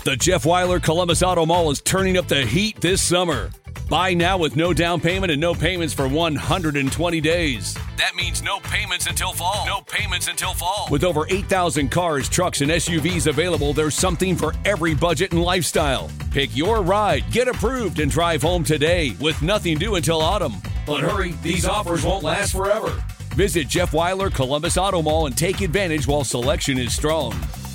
The Jeff Weiler Columbus Auto Mall is turning up the heat this summer. Buy now with no down payment and no payments for 120 days. That means no payments until fall. No payments until fall. With over 8,000 cars, trucks, and SUVs available, there's something for every budget and lifestyle. Pick your ride, get approved, and drive home today with nothing due until autumn. But hurry, these offers won't last forever. Visit Jeff Weiler Columbus Auto Mall and take advantage while selection is strong.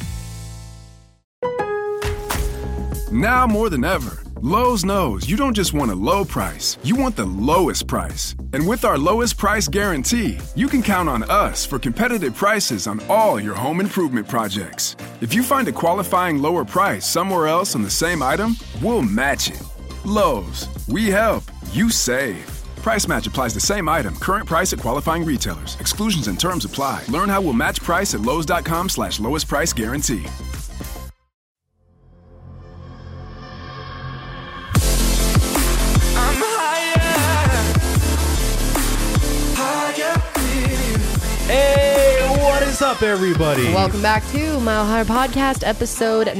Now more than ever, Lowe's knows you don't just want a low price, you want the lowest price. And with our lowest price guarantee, you can count on us for competitive prices on all your home improvement projects. If you find a qualifying lower price somewhere else on the same item, we'll match it. Lowe's, we help, you save. Price match applies the same item, current price at qualifying retailers. Exclusions and terms apply. Learn how we'll match price at lowes.com/lowest price guarantee. Hey, what is up, everybody? Welcome back to Mile Higher Podcast, episode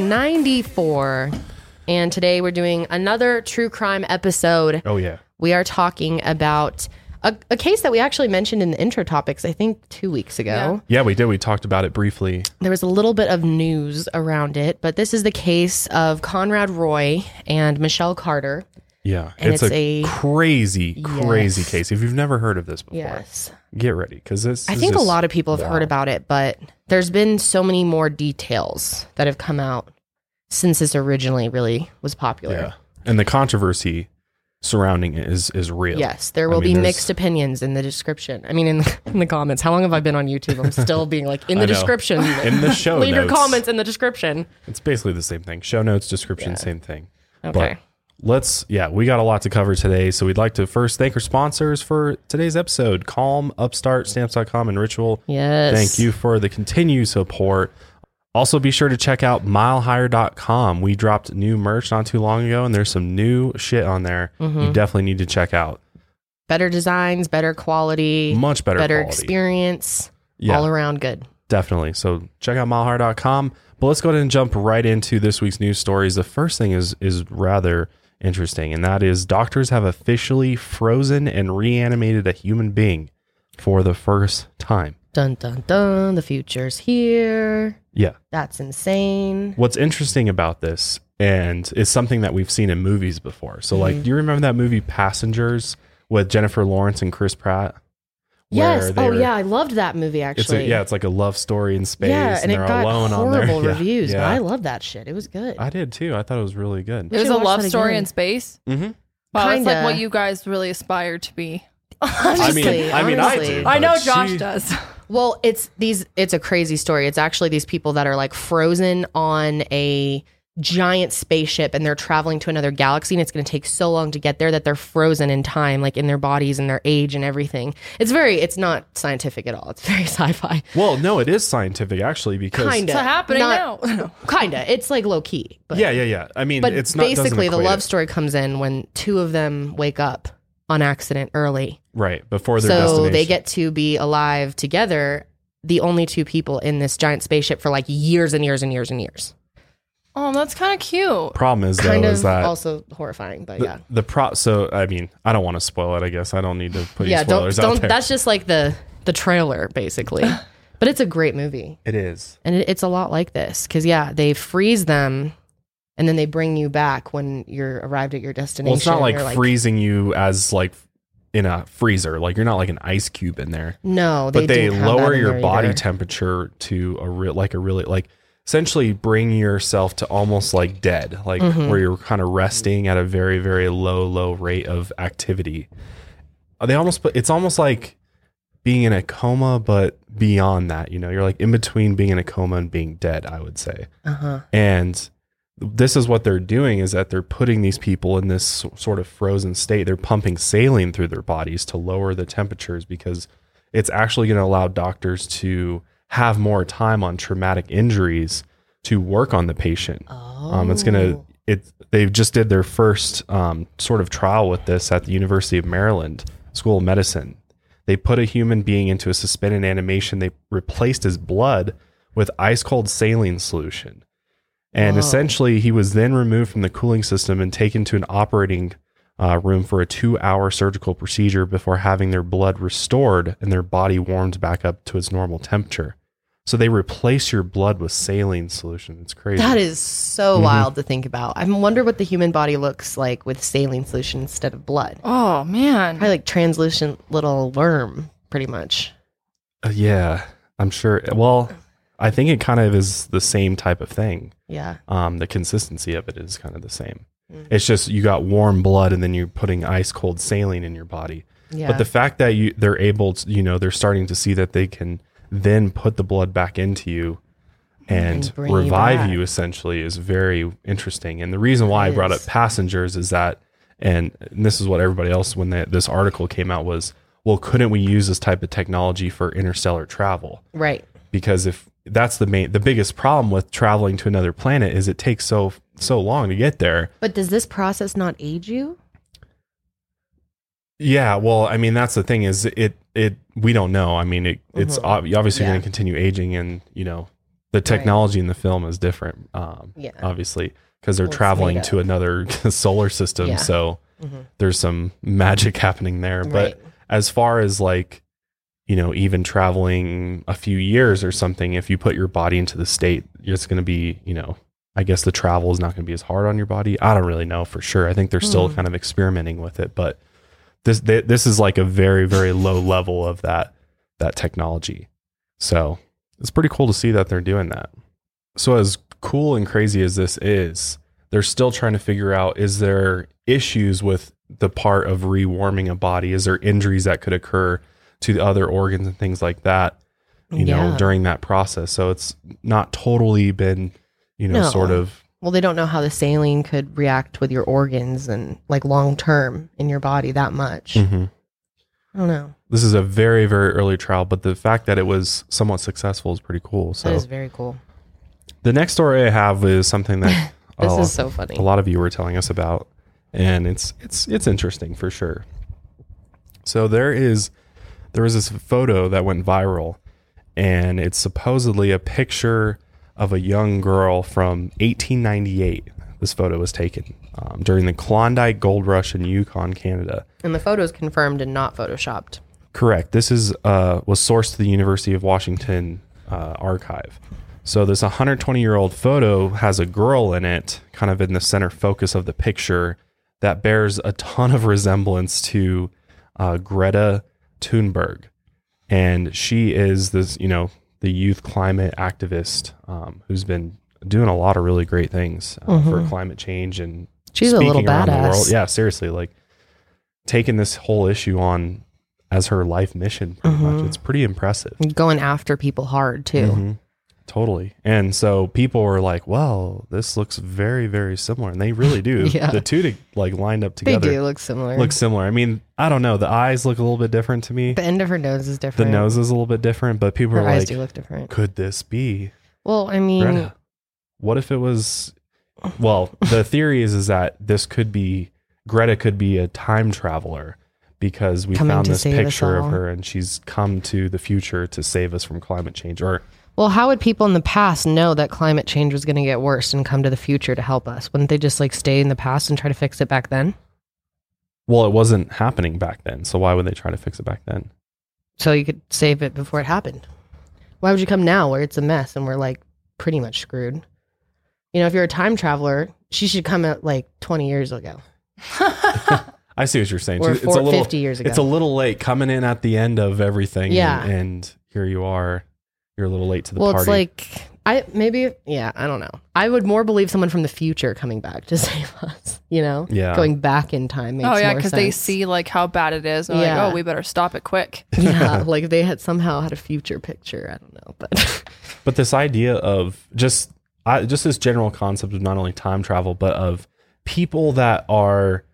94. And today we're doing another true crime episode. Oh, yeah. We are talking about a case that we actually mentioned in the intro topics, I think 2 weeks ago. Yeah, we did. We talked about it briefly. There was a little bit of news around it, but this is the case of Conrad Roy and Michelle Carter. Yeah, And it's a crazy case. If you've never heard of this before, Yes. get ready, because this I think a lot of people have heard about it, but there's been so many more details that have come out since this originally really was popular. Yeah, and the controversy surrounding it is real. Yes, there will be mixed opinions in the description. I mean, in the comments. How long have I been on YouTube? I'm still being like, in the description. In the show Leave notes. your comments in the description. It's basically the same thing. Show notes, description, same thing. Okay. But we got a lot to cover today, so we'd like to first thank our sponsors for today's episode, Calm, Upstart, Stamps.com, and Ritual. Yes. Thank you for the continued support. Also, be sure to check out milehigher.com. We dropped new merch not too long ago, and there's some new shit on there you definitely need to check out. Better designs, better quality. Much better quality. Experience. Yeah. All around good. Definitely. So check out milehigher.com. But let's go ahead and jump right into this week's news stories. The first thing is rather interesting, and that is doctors have officially frozen and reanimated a human being for the first time. Dun, dun, dun. The future's here. Yeah. That's insane. What's interesting about this, and is something that we've seen in movies before. So, like, do you remember that movie Passengers with Jennifer Lawrence and Chris Pratt? Yes. I loved that movie, actually. It's like a love story in space. Yeah, and they're it got alone on there. horrible reviews, Yeah. but I love that shit. It was good. I did too. I thought it was really good. It was a watch love that story again. in space. Mm-hmm. Wow, that's Kinda. like what you guys really aspire to be. Honestly, I honestly. do. I know but Josh does. Well, it's a crazy story. It's actually these people that are like frozen on a giant spaceship and they're traveling to another galaxy, and it's going to take so long to get there that they're frozen in time, like in their bodies and their age and everything. It's not scientific at all. It's very sci-fi. Well, no, it is scientific actually, because Kinda. It's happening now. Kinda. It's like low key. But, yeah. I mean, but it's not basically the doesn't equate love it. story comes in when two of them wake up on accident early. Right, before their So destination. they get to be alive together, the only two people in this giant spaceship for like years and years and years and years. Oh, that's kind of cute. Problem is, Kind though, of is that also horrifying, but yeah. So, I mean, I don't want to spoil it, I guess. I don't need to put any Yeah, spoilers don't out there. that's just like the trailer, basically. But it's a great movie. It is. And it's a lot like this. Because, yeah, they freeze them and then they bring you back when you're arrived at your destination. Well, it's not like You're freezing you as like in a freezer. Like, you're not like an ice cube in there. No, But they didn't have that lower in your there body either. temperature to essentially bring yourself to almost like dead, like Mm-hmm. where you're kind of resting at a very, very low rate of activity. It's almost like being in a coma, but beyond that, you're like in between being in a coma and being dead, I would say. Uh-huh. And this is what they're doing, is that they're putting these people in this sort of frozen state. They're pumping saline through their bodies to lower the temperatures, because it's actually going to allow doctors to have more time on traumatic injuries to work on the patient. They just did their first sort of trial with this at the University of Maryland School of Medicine. They put a human being into a suspended animation. They replaced his blood with ice cold saline solution. And Whoa. essentially, he was then removed from the cooling system and taken to an operating room for a 2-hour surgical procedure before having their blood restored and their body warmed back up to its normal temperature. So they replace your blood with saline solution. It's crazy. That is so wild to think about. I wonder what the human body looks like with saline solution instead of blood. Oh, man. Probably like translucent little worm, pretty much. Yeah, I'm sure. Well, I think it kind of is the same type of thing. Yeah. The consistency of it is kind of the same. It's just you got warm blood and then you're putting ice cold saline in your body. Yeah. But the fact that they're able to, they're starting to see that they can then put the blood back into you and bring you revive back. you essentially is very interesting. And the reason why I brought up passengers is that, and this is what everybody else, when this article came out, was, well, couldn't we use this type of technology for interstellar travel? Right. Because if that's the biggest problem with traveling to another planet is it takes so long to get there. But does this process not age you? Yeah, well, I mean, that's the thing is we don't know. I mean, it's obviously going to continue aging, and the technology in the film is different. Obviously, because they're traveling to another solar system, Yeah. so there's some magic happening there. Right. But as far as even traveling a few years or something, if you put your body into the state, it's going to be, I guess the travel is not going to be as hard on your body. I don't really know for sure. I think they're still kind of experimenting with it, but this is like a very, very low level of that technology. So it's pretty cool to see that they're doing that. So as cool and crazy as this is, they're still trying to figure out, is there issues with the part of rewarming a body? Is there injuries that could occur to the other organs and things like that, during that process? So it's not totally been, No. sort of. Well, they don't know how the saline could react with your organs and like long term in your body that much. Mhm. I don't know. This is a very, very early trial, but the fact that it was somewhat successful is pretty cool. So That is very cool. the next story I have is something that This is so funny. a lot of you were telling us about, and it's interesting for sure. So there was this photo that went viral, and it's supposedly a picture of a young girl from 1898. This photo was taken during the Klondike Gold Rush in Yukon, Canada. And the photo is confirmed and not photoshopped. Correct. This was sourced to the University of Washington archive. So this 120-year-old photo has a girl in it, kind of in the center focus of the picture, that bears a ton of resemblance to Greta Thunberg. And she is this, the youth climate activist who's been doing a lot of really great things for climate change and She's a little speaking around the world. badass. Yeah, seriously, like taking this whole issue on as her life mission pretty much. It's pretty impressive. Going after people hard too. Totally. And so people were like, well, this looks very, very similar. And they really do. Yeah. The two lined up They together do look similar. look similar. I mean, I don't know. The eyes look a little bit different to me. The end of her nose is The different. nose is a little bit different, but people Her are eyes like, do look different. could this be Well, I mean, Greta? What if it was, well, the theory is that Greta could be a time traveler, because we Coming found to this save us picture of all. her and she's come to the future to save us from climate change. Or well, how would people in the past know that climate change was going to get worse and come to the future to help us? Wouldn't they just like stay in the past and try to fix it back then? well, it wasn't happening back then. So why would they try to fix it back then? So you could save it before it happened. Why would you come now where it's a mess and we're like pretty much screwed? If you're a time traveler, she should come out like 20 years ago I see what you're saying. or It's a little 50 years ago. It's a little late coming in at the end of everything. Yeah. And here you are. You're a little late to the well, party. it's like, I don't know. I would more believe someone from the future coming back to save us, Yeah. Going back in time makes Oh yeah, more because they sense. see like how bad it is. And they're Yeah. like, oh, we better stop it quick. Yeah, like they had somehow had a future picture. I don't know, but But this idea of just this general concept of not only time travel, but of people that are,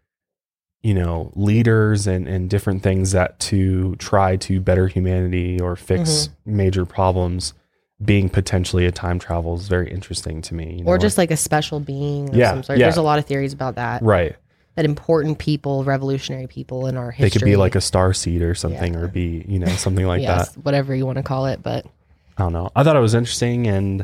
leaders and different things that to try to better humanity or fix major problems, being potentially a time travel is very interesting to me. or just like a special being of Yeah, some sort. yeah. There's a lot of theories about that. right. That important people, revolutionary people in our history. They could be like a star seed or something, Yeah. or be, something like yes, that. whatever you want to call it, but I don't know. I thought it was interesting, and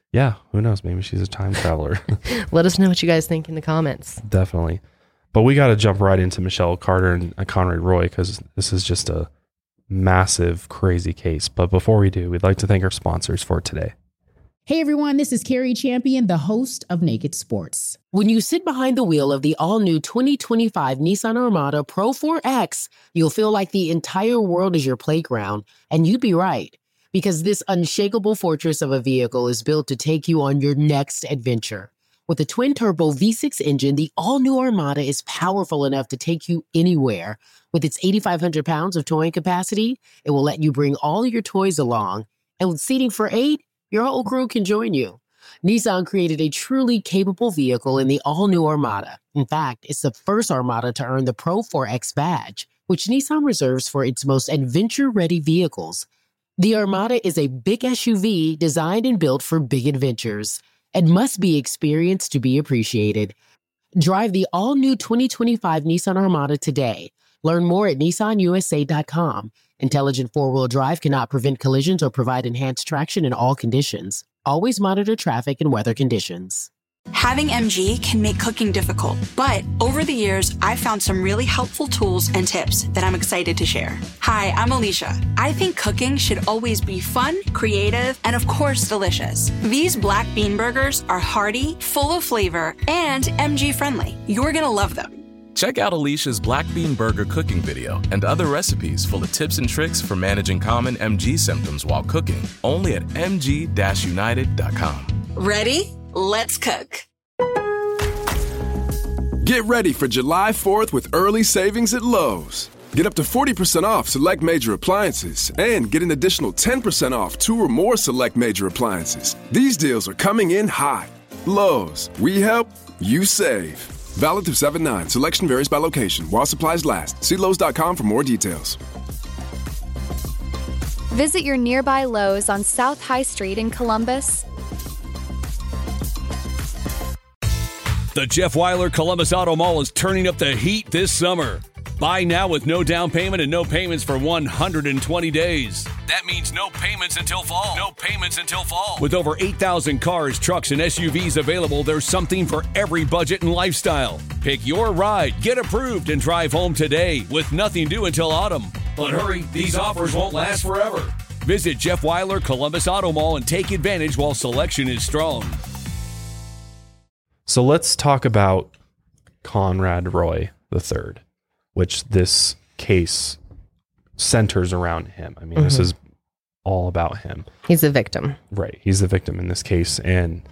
Yeah, who knows? Maybe she's a time traveler. Let us know what you guys think in the comments. Definitely. But we got to jump right into Michelle Carter and Conrad Roy because this is just a massive, crazy case. But before we do, we'd like to thank our sponsors for today. Hey everyone, this is Carrie Champion, the host of Naked Sports. When you sit behind the wheel of the all-new 2025 Nissan Armada Pro 4X, you'll feel like the entire world is your playground. And you'd be right, because this unshakable fortress of a vehicle is built to take you on your next adventure. With a twin-turbo V6 engine, the all-new Armada is powerful enough to take you anywhere. With its 8,500 pounds of towing capacity, it will let you bring all your toys along. And with seating for 8, your whole crew can join you. Nissan created a truly capable vehicle in the all-new Armada. In fact, it's the first Armada to earn the Pro 4X badge, which Nissan reserves for its most adventure-ready vehicles. The Armada is a big SUV designed and built for big adventures and must be experienced to be appreciated. Drive the all-new 2025 Nissan Armada today. Learn more at nissanusa.com. Intelligent four-wheel drive cannot prevent collisions or provide enhanced traction in all conditions. Always monitor traffic and weather conditions. Having MG can make cooking difficult, but over the years, I've found some really helpful tools and tips that I'm excited to share. Hi, I'm Alicia. I think cooking should always be fun, creative, and of course, delicious. These black bean burgers are hearty, full of flavor, and MG friendly. You're gonna love them. Check out Alicia's Black Bean Burger cooking video and other recipes full of tips and tricks for managing common MG symptoms while cooking, only at mg-united.com. Ready? Let's cook. Get ready for July 4th with early savings at Lowe's. Get up to 40% off select major appliances and get an additional 10% off 2 or more select major appliances. These deals are coming in hot. Lowe's, we help, you save. Valid through 7/9. Selection varies by location. While supplies last. See Lowe's.com for more details. Visit your nearby Lowe's on South High Street in Columbus. The Jeff Weiler Columbus Auto Mall is turning up the heat this summer. Buy now with no down payment and no payments for 120 days. That means no payments until fall. No payments until fall. With over 8,000 cars, trucks, and SUVs available, there's something for every budget and lifestyle. Pick your ride, get approved, and drive home today with nothing due until autumn. But hurry, these offers won't last forever. Visit Jeff Weiler Columbus Auto Mall and take advantage while selection is strong. So let's talk about Conrad Roy III, which this case centers around him. I mean, this is all about him. He's the victim. Right. He's the victim in this case. And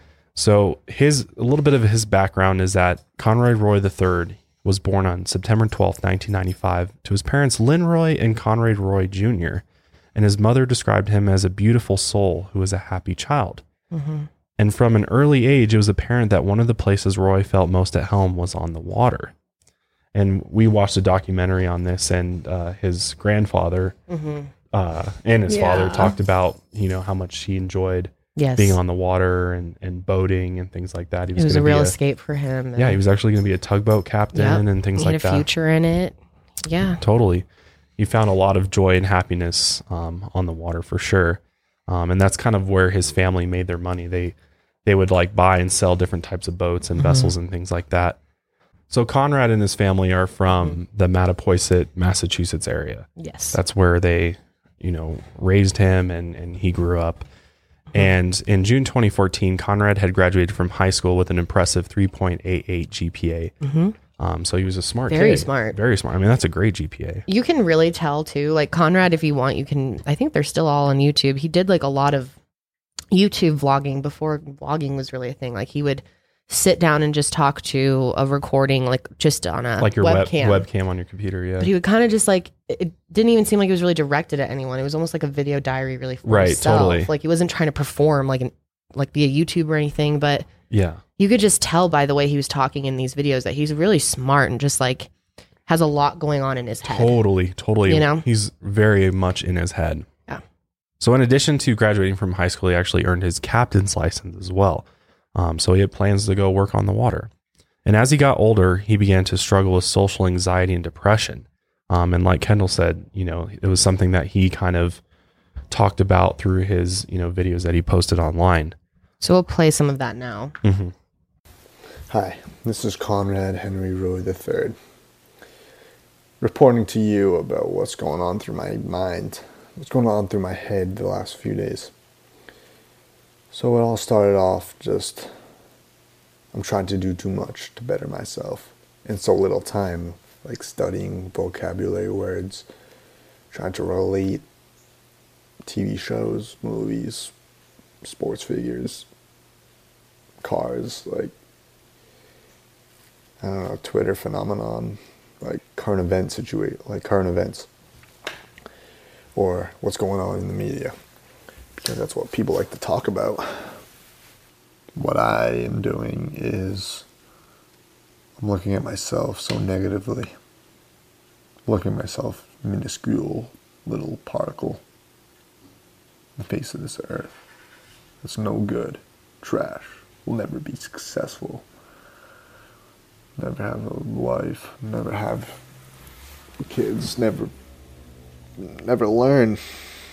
so a little bit of his background is that Conrad Roy III was born on September 12th, 1995 to his parents, Lynn Roy and Conrad Roy Jr. And his mother described him as a beautiful soul who was a happy child. And from an early age, it was apparent that one of the places Roy felt most at home was on the water. And we watched a documentary on this, and his grandfather and his father talked about, how much he enjoyed being on the water and boating and things like that. It was a real escape for him. Yeah, he was actually going to be a tugboat captain and things like that. He had a future in it. Yeah. Totally. He found a lot of joy and happiness on the water for sure. And that's kind of where his family made their money. They would buy and sell different types of boats and vessels and things like that. So Conrad and his family are from the Mattapoisett, Massachusetts area. Yes. That's where they, raised him and he grew up. And in June 2014, Conrad had graduated from high school with an impressive 3.88 GPA. So he was a smart kid. Very smart. Very smart. I mean, that's a great GPA. You can really tell too, Conrad, if you want, I think they're still all on YouTube. He did a lot of YouTube vlogging before vlogging was really a thing. He would sit down and just talk to a recording, just on a your webcam. Webcam on your computer, yeah. But he would kind of just it didn't even seem like it was really directed at anyone. It was almost like a video diary, really for himself. Totally. He wasn't trying to perform be a YouTuber or anything, but yeah, you could just tell by the way he was talking in these videos that he's really smart and just has a lot going on in his head. Totally. He's very much in his head. Yeah. So in addition to graduating from high school, he actually earned his captain's license as well. So he had plans to go work on the water. And as he got older, he began to struggle with social anxiety and depression. And like Kendall said, it was something that he kind of talked about through his, videos that he posted online. So we'll play some of that now. Mm-hmm. Hi, this is Conrad Henry Roy III, reporting to you about what's going on through my mind, what's going on through my head the last few days. So it all started off just, I'm trying to do too much to better myself in so little time, like studying vocabulary words, trying to relate TV shows, movies, sports figures, cars, like, I don't know, Twitter phenomenon, like current events, or what's going on in the media, because that's what people like to talk about. What I am doing is I'm looking at myself so negatively, looking at myself, minuscule little particle on the face of this earth. It's no good, trash, will never be successful, never have a wife, never have kids, never learn.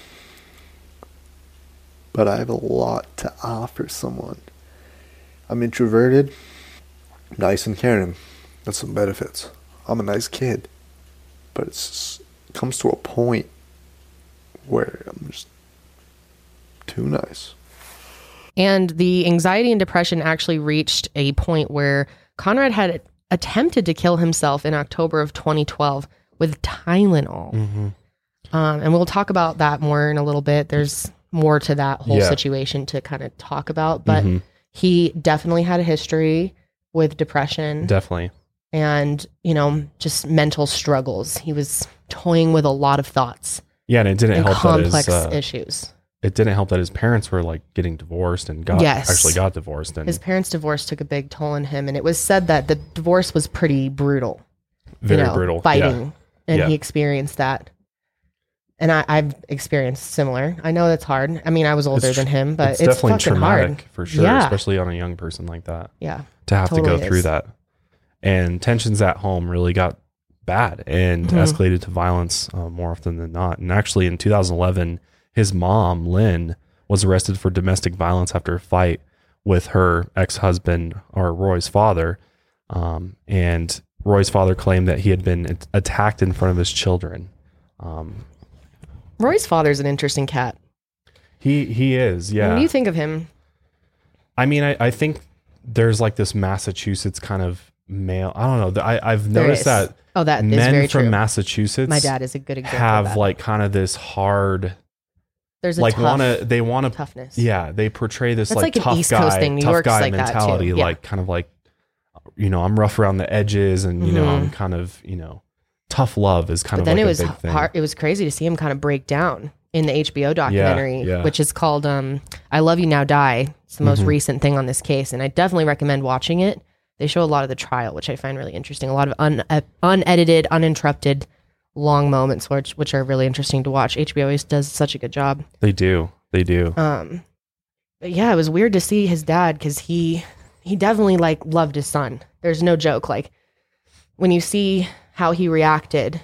But I have a lot to offer someone. I'm introverted, nice and caring. That's some benefits. I'm a nice kid. But it comes to a point where I'm just too nice. And the anxiety and depression actually reached a point where Conrad had attempted to kill himself in October of 2012 with Tylenol. Mm-hmm. And we'll talk about that more in a little bit. There's more to that whole situation to kind of talk about. But he definitely had a history with depression. Definitely. And, you know, just mental struggles. He was toying with a lot of thoughts. Yeah, and it didn't help complex that his, issues. It didn't help that his parents were like getting divorced and actually got divorced. And his parents' divorce took a big toll on him. And it was said that the divorce was pretty brutal. Very brutal. Fighting. Yeah. And he experienced that. And I've experienced similar. I know that's hard. I mean, I was older than him, but it's definitely fucking traumatic hard. for sure, especially on a young person like that. Yeah. To have to go through that. And tensions at home really got bad and escalated to violence more often than not. And actually in 2011, his mom, Lynn, was arrested for domestic violence after a fight with her ex-husband, or Roy's father. And Roy's father claimed that he had been attacked in front of his children. Roy's father's an interesting cat. He is, yeah. What do you think of him? I mean, I think there's like this Massachusetts kind of male. I don't know. I've noticed that. Oh, that men is very from true. Massachusetts. My dad is a good example. Have of that. like kind of this hard. There's a like they want to toughness. Yeah, they portray this That's like an tough East Coast guy, thing. New tough York's guy like that, too. mentality. Yeah. Like kind of like, you know, I'm rough around the edges, and you know, I'm kind of, you know, tough love is kind of like a big thing. But then it was hard. It was crazy to see him kind of break down in the HBO documentary, which is called "I Love You Now Die." It's the most recent thing on this case, and I definitely recommend watching it. They show a lot of the trial, which I find really interesting. A lot of unedited, uninterrupted, long moments, which are really interesting to watch. HBO always does such a good job. They do. But yeah, it was weird to see his dad, because he definitely like loved his son. There's no joke. Like when you see how he reacted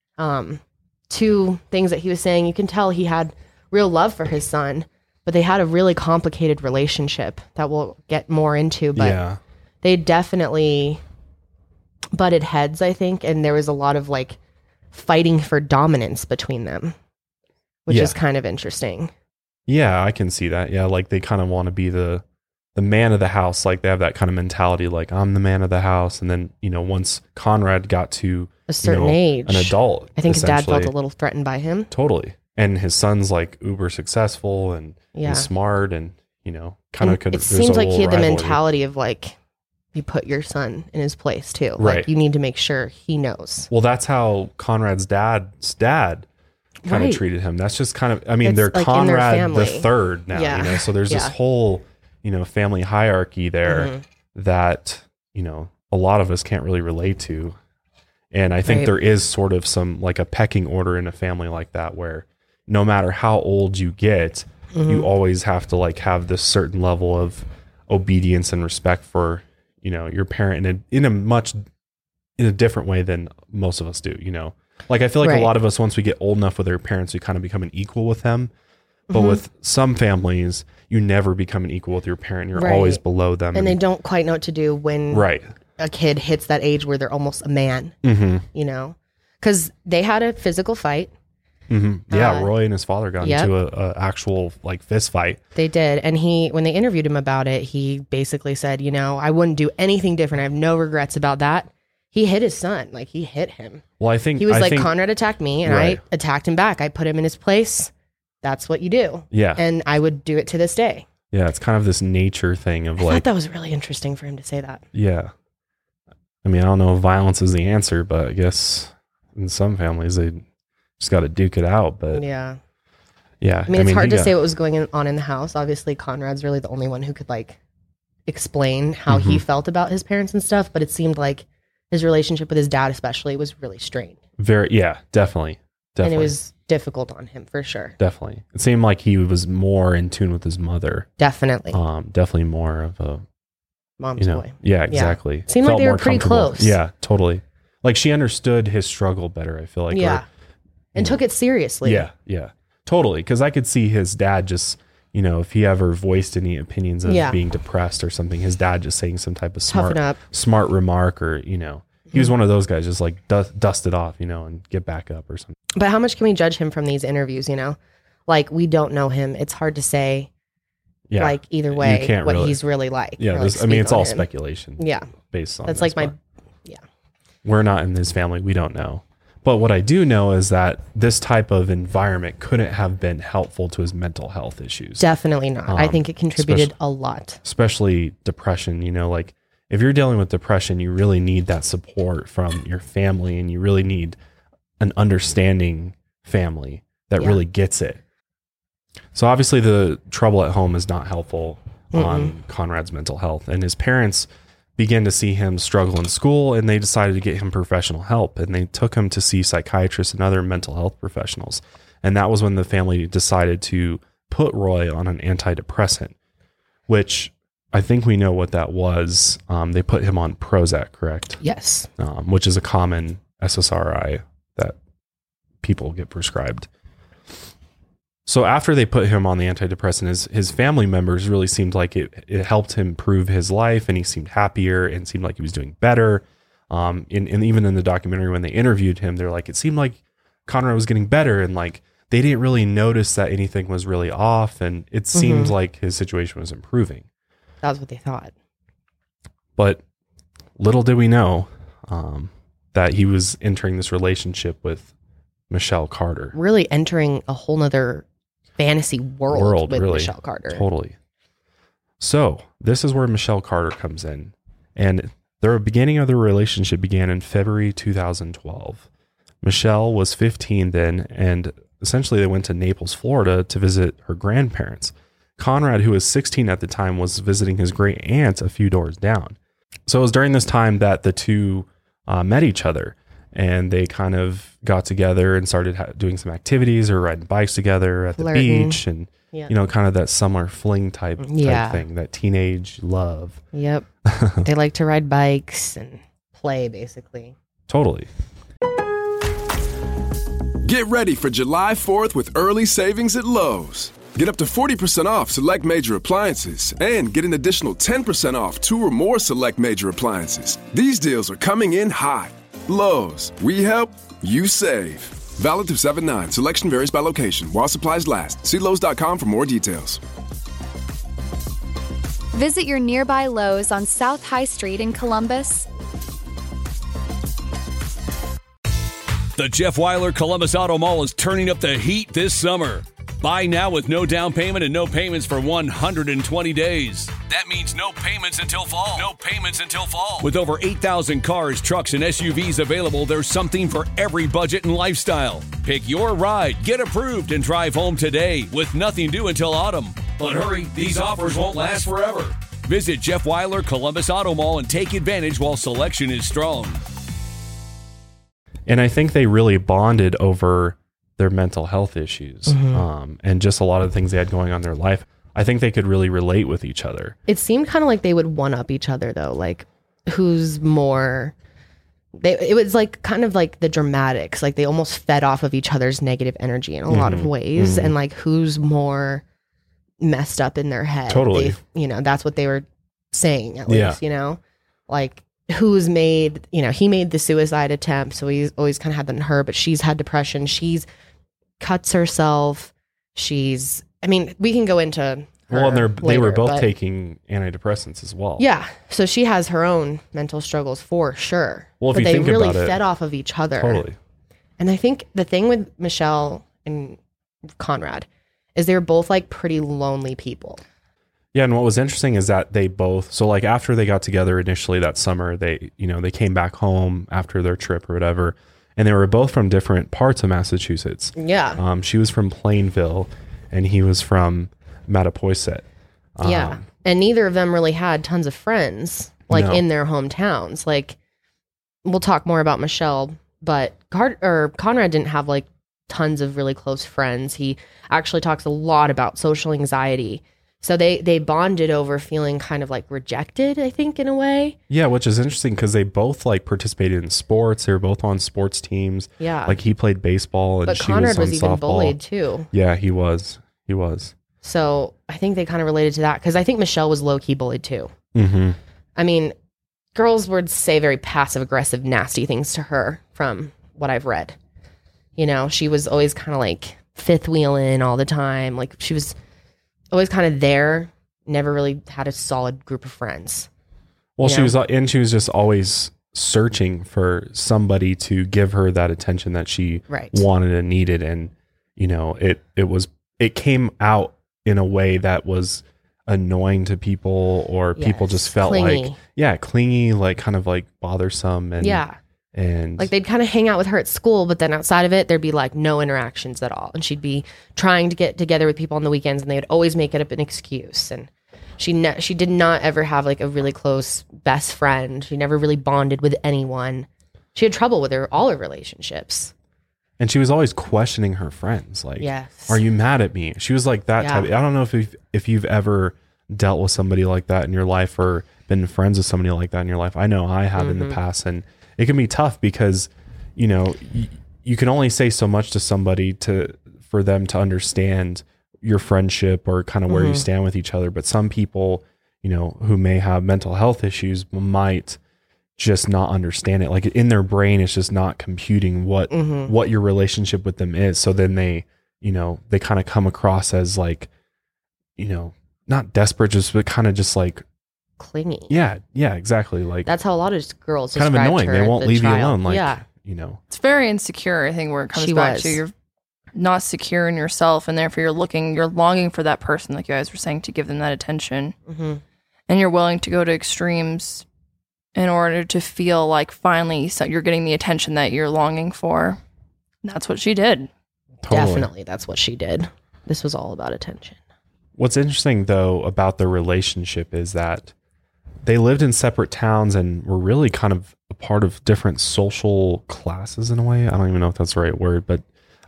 to things that he was saying, you can tell he had real love for his son, but they had a really complicated relationship that we'll get more into. But they definitely butted heads, I think, and there was a lot of like fighting for dominance between them, which is kind of interesting. Yeah, I can see that. Yeah, like they kind of want to be the man of the house. Like they have that kind of mentality, like I'm the man of the house. And then, you know, once Conrad got to a certain age, an adult, I think his dad felt a little threatened by him. Totally. And his son's like uber successful and smart, and, you know, kind of could. It seems like he had the mentality of like, you put your son in his place too. Right. Like you need to make sure he knows. Well, that's how Conrad's dad's dad kind of treated him. That's just kind of, I mean, they're like Conrad the third now, you know, so there's this whole, you know, family hierarchy there that, you know, a lot of us can't really relate to. And I think there is sort of some like a pecking order in a family like that, where no matter how old you get, you always have to like have this certain level of obedience and respect for, you know, your parent in a different way than most of us do, you know. Like I feel like a lot of us, once we get old enough with our parents, we kind of become an equal with them. But with some families, you never become an equal with your parent. You're Right. always below them. And they don't quite know what to do when Right. a kid hits that age where they're almost a man, you know, because they had a physical fight. Yeah, Roy and his father got Yep. into a actual like fist fight. They did. And when they interviewed him about it, he basically said, you know, I wouldn't do anything different. I have no regrets about that. He hit his son. Like, he hit him. Well, I think He was I think, Conrad attacked me and Right. I attacked him back. I put him in his place. That's what you do. Yeah. And I would do it to this day. Yeah, it's kind of this nature thing of I like, thought that was really interesting for him to say that. yeah. I mean, I don't know if violence is the answer, but I guess in some families they just got to duke it out. But Yeah. yeah, I mean, it's hard he to got- say what was going on in the house. Obviously, Conrad's really the only one who could like explain how he felt about his parents and stuff. But it seemed like his relationship with his dad, especially, was really strained. definitely. And it was difficult on him for sure. Definitely. It seemed like he was more in tune with his mother. Definitely. Definitely more of a Mom's boy. Yeah, exactly. Seemed like Felt they were more pretty comfortable. close. Yeah, totally. Like she understood his struggle better, I feel like. Yeah. Or, And took it seriously. yeah. Totally. Because I could see his dad just, you know, if he ever voiced any opinions of Yeah. being depressed or something, his dad just saying some type of Toughen up. smart remark, or, you know, he was one of those guys, just like dust it off, you know, and get back up or something. But how much can we judge him from these interviews, you know? Like, we don't know him. It's hard to say, Yeah. like, either You way, can't what really- he's really like. Yeah. or, like, I mean, speak it's on all him. speculation. Yeah. Based on That's this, like but yeah. we're not in this family. We don't know. But what I do know is that this type of environment couldn't have been helpful to his mental health issues. Definitely not. I think it contributed a lot. Especially depression. You know, like if you're dealing with depression, you really need that support from your family, and you really need an understanding family that really gets it. So obviously the trouble at home is not helpful on Conrad's mental health, and his parents began to see him struggle in school, and they decided to get him professional help, and they took him to see psychiatrists and other mental health professionals. And that was when the family decided to put Roy on an antidepressant, which I think we know what that was. They put him on Prozac, correct? Yes. Which is a common SSRI that people get prescribed. So after they put him on the antidepressant, his family members really seemed like it helped him improve his life, and he seemed happier and seemed like he was doing better. And even in the documentary, when they interviewed him, they're like, it seemed like Conrad was getting better, and like they didn't really notice that anything was really off, and it seemed like his situation was improving. That's what they thought. But little did we know that he was entering this relationship with Michelle Carter. Really entering a whole nother fantasy world with really. Michelle Carter. Totally. So this is where Michelle Carter comes in, and the beginning of their relationship began in February 2012. Michelle was 15 then, and essentially they went to Naples, Florida to visit her grandparents. Conrad, who was 16 at the time, was visiting his great aunt a few doors down. So it was during this time that the two met each other, and they kind of got together and started doing some activities or riding bikes together at the beach, and you know, kind of that summer fling type thing, that teenage love. Yep. They like to ride bikes and play, basically. Totally. Get ready for July 4th with early savings at Lowe's. Get up to 40% off select major appliances and get an additional 10% off 2 or more select major appliances. These deals are coming in hot. Lowe's, we help, you save. Valid through 7/9. Selection varies by location. While supplies last. See Lowe's.com for more details. Visit your nearby Lowe's on South High Street in Columbus. The Jeff Weiler Columbus Auto Mall is turning up the heat this summer. Buy now with no down payment and no payments for 120 days. That means no payments until fall. No payments until fall. With over 8,000 cars, trucks, and SUVs available, there's something for every budget and lifestyle. Pick your ride, get approved, and drive home today with nothing due until autumn. But hurry, these offers won't last forever. Visit Jeff Weiler Columbus Auto Mall and take advantage while selection is strong. And I think they really bonded over their mental health issues, and just a lot of the things they had going on in their life. I think they could really relate with each other. It seemed kind of like they would one up each other, though. Like, who's more? It was like kind of like the dramatics. Like they almost fed off of each other's negative energy in a lot of ways, and like who's more messed up in their head. Totally. That's what they were saying at least, like who's made, he made the suicide attempt. So he's always kind of had that in her, but she's had depression. She's cuts herself. We can go into well, and they were both but, taking antidepressants as well. Yeah. So she has her own mental struggles for sure. Well, if but you they think really about it, fed off of each other. Totally. And I think the thing with Michelle and Conrad is they're both like pretty lonely people. Yeah, and what was interesting is that they both, so like after they got together initially that summer, they came back home after their trip or whatever, and they were both from different parts of Massachusetts. Yeah. She was from Plainville, and he was from Mattapoisett. Yeah, and neither of them really had tons of friends in their hometowns. Like, we'll talk more about Michelle, but Conrad didn't have like tons of really close friends. He actually talks a lot about social anxiety. So they bonded over feeling kind of like rejected, I think, in a way. Yeah, which is interesting because they both like participated in sports. They were both on sports teams. Yeah. Like he played baseball and but she Conrad was even softball. Bullied too. Yeah, he was. So I think they kind of related to that because I think Michelle was low-key bullied too. Mm-hmm. I mean, girls would say very passive-aggressive, nasty things to her from what I've read. She was always kind of like fifth wheeling all the time. Like she was always kind of there, never really had a solid group of friends. Well, she was just always searching for somebody to give her that attention that she wanted and needed. And, it came out in a way that was annoying to people, or people just felt clingy. Clingy, like kind of like bothersome. And and like they'd kind of hang out with her at school, but then outside of it, there'd be like no interactions at all. And she'd be trying to get together with people on the weekends, and they would always make it up an excuse. And she did not ever have like a really close best friend. She never really bonded with anyone. She had trouble with all her relationships. And she was always questioning her friends. Like, yes. Are you mad at me? She was like that type. I don't know if you've ever dealt with somebody like that in your life or been friends with somebody like that in your life. I know I have in the past, and it can be tough because, you can only say so much to somebody for them to understand your friendship or kind of where you stand with each other. But some people, who may have mental health issues might just not understand it. Like in their brain, it's just not computing what your relationship with them is. So then they kind of come across as like, not desperate, but kind of just like clingy. Yeah, exactly. Like that's how a lot of girls kind of annoying. They won't leave you alone. Like, it's very insecure. I think where it comes back to you're not secure in yourself, and therefore you're longing for that person, like you guys were saying, to give them that attention, and you're willing to go to extremes in order to feel like finally you're getting the attention that you're longing for. That's what she did. Totally. Definitely, that's what she did. This was all about attention. What's interesting, though, about their relationship is that they lived in separate towns and were really kind of a part of different social classes in a way. I don't even know if that's the right word, but,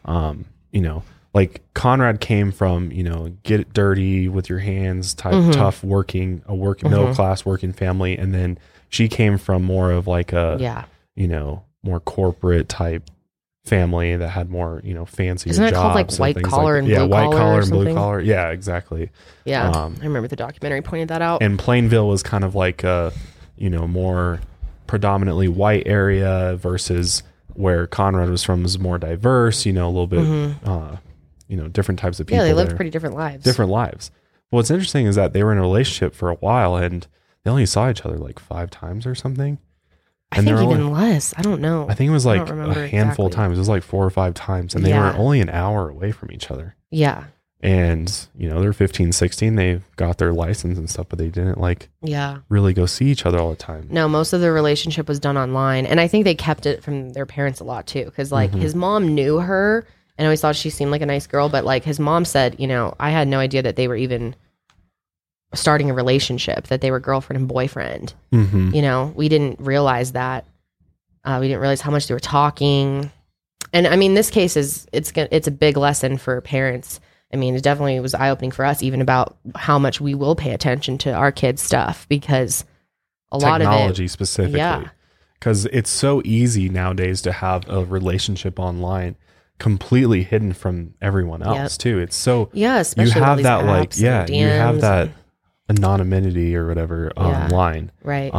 like Conrad came from, get it dirty with your hands type, tough working middle class working family. And then she came from more of like a, more corporate type family that had more, fancier jobs. Isn't it called like white collar and blue collar? Yeah, white collar and something? blue collar. Yeah, exactly. Yeah, I remember the documentary pointed that out. And Plainville was kind of like a, more predominantly white area versus where Conrad was from was more diverse, a little bit, different types of people. Yeah, they lived there. pretty different lives. But what's interesting is that they were in a relationship for a while and they only saw each other like 5 times or something. I think even less. I don't know. I think it was like a handful of times. It was like 4 or 5 times. And they were only an hour away from each other. Yeah. And, they're 15, 16. They got their license and stuff, but they didn't really go see each other all the time. No, most of their relationship was done online. And I think they kept it from their parents a lot too. Because his mom knew her and always thought she seemed like a nice girl. But like his mom said, I had no idea that they were even starting a relationship, that they were girlfriend and boyfriend. We didn't realize that. We didn't realize how much they were talking. And I mean, this case it's a big lesson for parents. I mean, it definitely was eye-opening for us, even about how much we will pay attention to our kids' stuff, because a lot of it, technology specifically, because it's so easy nowadays to have a relationship online. completely hidden from everyone else too. It's so especially you have that like you have that anonymity or whatever online, right?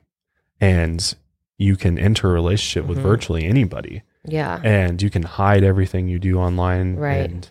And you can enter a relationship with virtually anybody, and you can hide everything you do online, right? And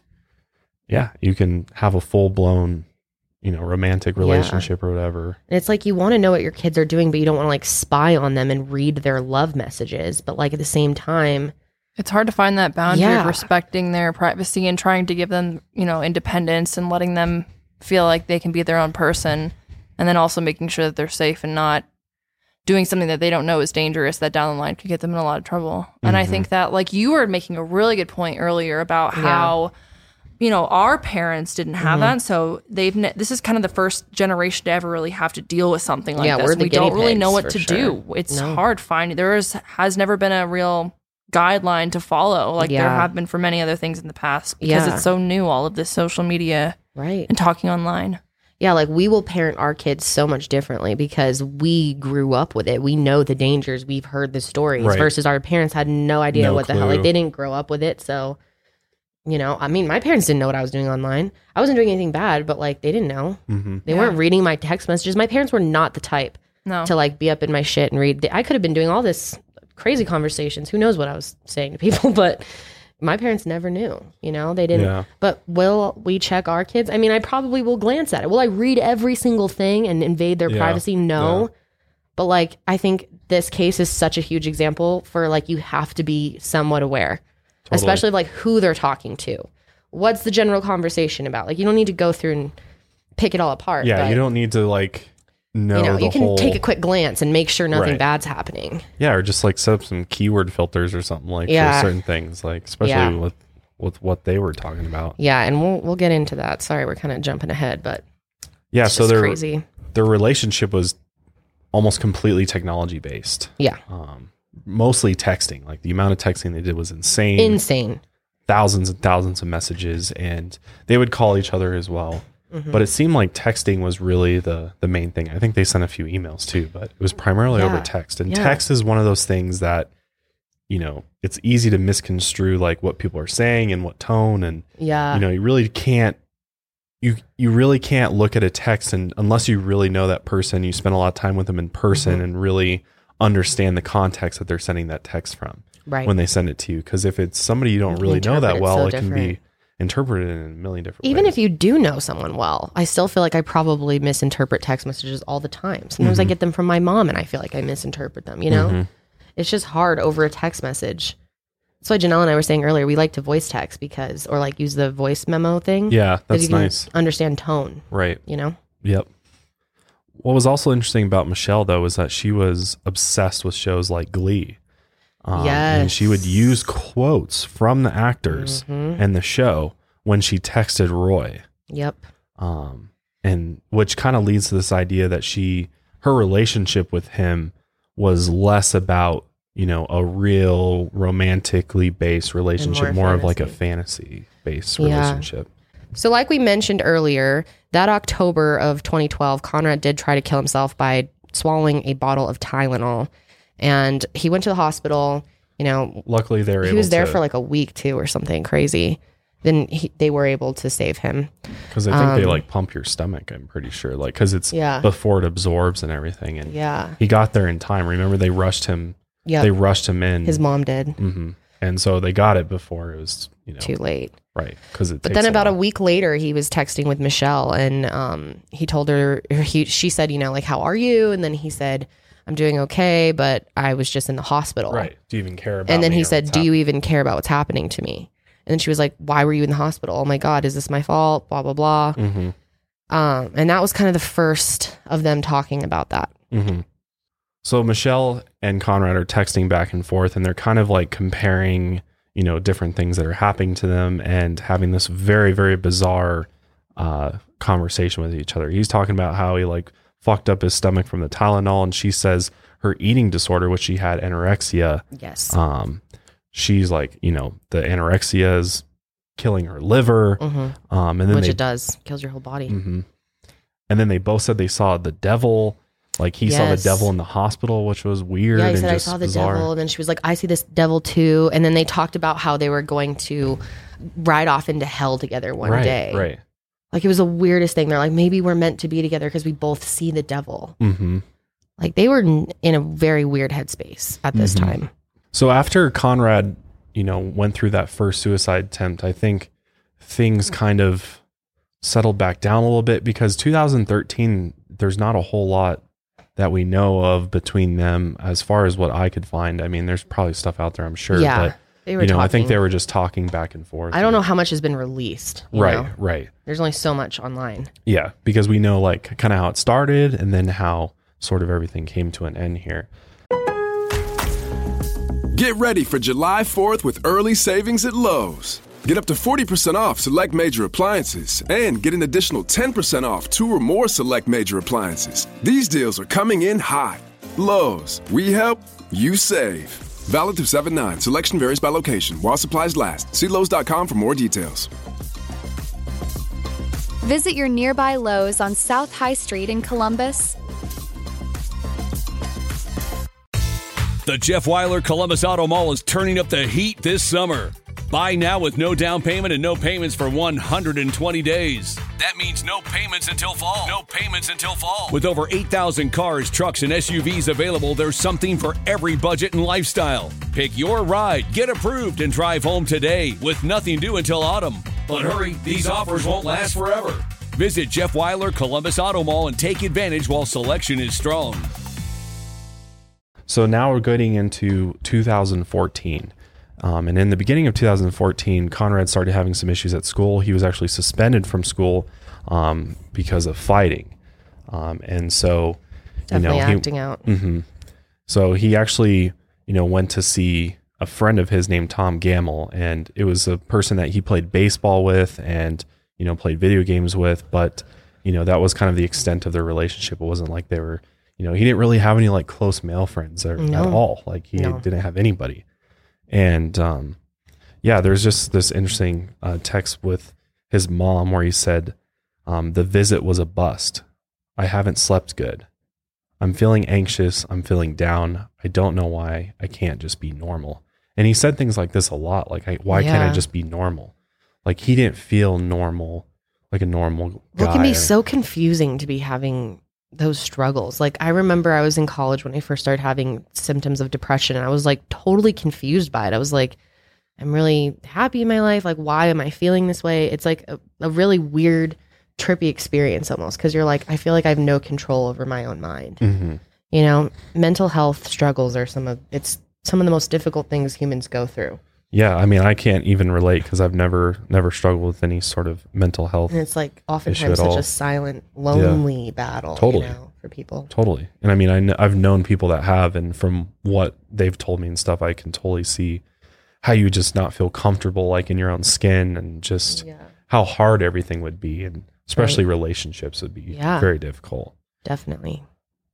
you can have a full-blown romantic relationship or whatever. And it's like you want to know what your kids are doing, but you don't want to like spy on them and read their love messages. But like at the same time, it's hard to find that boundary of respecting their privacy and trying to give them, independence and letting them feel like they can be their own person. And then also making sure that they're safe and not doing something that they don't know is dangerous that down the line could get them in a lot of trouble. And I think that like you were making a really good point earlier about how our parents didn't have that, so this is kind of the first generation to ever really have to deal with something like this. We don't really know what to do. It's hard finding. Has never been a real guideline to follow, like there have been for many other things in the past, because it's so new. All of this social media, right, and talking online. Yeah, like we will parent our kids so much differently because we grew up with it. We know the dangers. We've heard the stories versus our parents had no idea what the hell. Like they didn't grow up with it, so. I mean, my parents didn't know what I was doing online. I wasn't doing anything bad, but like they didn't know. They weren't reading my text messages. My parents were not the type to like be up in my shit and read. I could have been doing all this crazy conversations. Who knows what I was saying to people, but my parents never knew, they didn't. Yeah. But will we check our kids? I mean, I probably will glance at it. Will I read every single thing and invade their privacy? No. But like, I think this case is such a huge example for like, you have to be somewhat aware. Totally. Especially like who they're talking to. What's the general conversation about? Like you don't need to go through and pick it all apart. Yeah, you don't need to like know you can take a quick glance and make sure nothing bad's happening. Yeah, or just like set up some keyword filters or something like for certain things, like especially with what they were talking about. Yeah, and we'll get into that. Sorry, we're kind of jumping ahead, but so crazy. Their relationship was almost completely technology based. Yeah. Mostly texting. Like the amount of texting they did was insane. Thousands and thousands of messages, and they would call each other as well. But it seemed like texting was really the main thing. I think they sent a few emails too, but it was primarily over text. And text is one of those things that, it's easy to misconstrue like what people are saying and what tone, and you really can't you really can't look at a text and unless you really know that person, you spend a lot of time with them in person and really understand the context that they're sending that text from when they send it to you. Because if it's somebody you don't really know that well, it can be interpreted in a million different ways. Even if you do know someone well, I still feel like I probably misinterpret text messages all the time. Sometimes I get them from my mom and I feel like I misinterpret them, It's just hard over a text message. That's why Janelle and I were saying earlier, we like to voice text or like use the voice memo thing. Yeah, that's nice. Understand tone. Right. Yep. What was also interesting about Michelle, though, was that she was obsessed with shows like Glee. And she would use quotes from the actors and the show when she texted Roy. Yep. And which kind of leads to this idea that her relationship with him was less about, a real romantically based relationship, more of like a fantasy based relationship. So like we mentioned earlier, that October of 2012, Conrad did try to kill himself by swallowing a bottle of Tylenol. And he went to the hospital, Luckily he was there for like a week too or something crazy. Then they were able to save him. Because I think they like pump your stomach, I'm pretty sure. Like, because it's before it absorbs and everything. And he got there in time. Remember, they rushed him. Yeah. They rushed him in. His mom did. Mm-hmm. And so they got it before it was, too late. Right. But then about a week later, he was texting with Michelle and he told her, she said, like, how are you? And then he said, I'm doing okay, but I was just in the hospital. Right. Do you even care about And then he said, do you even care about what's happening to me? And then she was like, why were you in the hospital? Oh my God, is this my fault? Blah, blah, blah. Mm-hmm. And that was kind of the first of them talking about that. Mm-hmm. So Michelle and Conrad are texting back and forth and they're kind of like comparing, different things that are happening to them and having this very, very bizarre conversation with each other. He's talking about how he like fucked up his stomach from the Tylenol, and she says her eating disorder, which she had anorexia. Yes. She's like, the anorexia is killing her liver. And then it does, kills your whole body. Mm-hmm. And then they both said they saw the devil. Like he saw the devil in the hospital, which was weird. Yeah, he said, and I just saw the bizarre. devil. And then she was like, I see this devil too. And then they talked about how they were going to ride off into hell together one day. Right. Like it was the weirdest thing. They're like, maybe we're meant to be together because we both see the devil. Mm-hmm. Like they were in a very weird headspace at this time. So after Conrad, went through that first suicide attempt, I think things kind of settled back down a little bit because 2013, there's not a whole lot that we know of between them as far as what I could find. I mean, there's probably stuff out there, I'm sure. Yeah, but, they were talking. I think they were just talking back and forth. I don't know how much has been released. Right. There's only so much online. Yeah, because we know like kind of how it started and then how sort of everything came to an end here. Get ready for July 4th with early savings at Lowe's. Get up to 40% off select major appliances and get an additional 10% off 2 or more select major appliances. These deals are coming in hot. Lowe's, we help, you save. Valid through 7/9. Selection varies by location. While supplies last. See Lowe's.com for more details. Visit your nearby Lowe's on South High Street in Columbus. The Jeff Weiler Columbus Auto Mall is turning up the heat this summer. Buy now with no down payment and no payments for 120 days. That means no payments until fall. No payments until fall. With over 8,000 cars, trucks, and SUVs available, there's something for every budget and lifestyle. Pick your ride, get approved, and drive home today with nothing due until autumn. But hurry, these offers won't last forever. Visit Jeff Weiler Columbus Auto Mall and take advantage while selection is strong. So now we're getting into 2014. And in the beginning of 2014, Conrad started having some issues at school. He was actually suspended from school because of fighting. And so, Definitely acting out. Mm-hmm. So he actually, went to see a friend of his named Tom Gamble. And it was a person that he played baseball with and, played video games with. But, that was kind of the extent of their relationship. It wasn't like they were, he didn't really have any like close male friends at all. Like he didn't have anybody. And there's just this interesting text with his mom where he said, the visit was a bust. I haven't slept good. I'm feeling anxious. I'm feeling down. I don't know why. I can't just be normal. And he said things like this a lot. Like, why can't I just be normal? Like he didn't feel normal, like a normal guy. Well, it can be so confusing to be having those struggles. Like I remember I was in college when I first started having symptoms of depression and I was like totally confused by it. I was like, I'm really happy in my life. Like, why am I feeling this way? It's like a really weird, trippy experience almost. Cause you're like, I feel like I have no control over my own mind. Mm-hmm. Mental health struggles are some of the most difficult things humans go through. Yeah, I mean, I can't even relate because I've never struggled with any sort of mental health. And it's like oftentimes such a silent, lonely battle. Totally. For people. Totally. And I mean, I've known people that have, and from what they've told me and stuff, I can totally see how you just not feel comfortable like in your own skin and just how hard everything would be. And especially relationships would be very difficult. Definitely.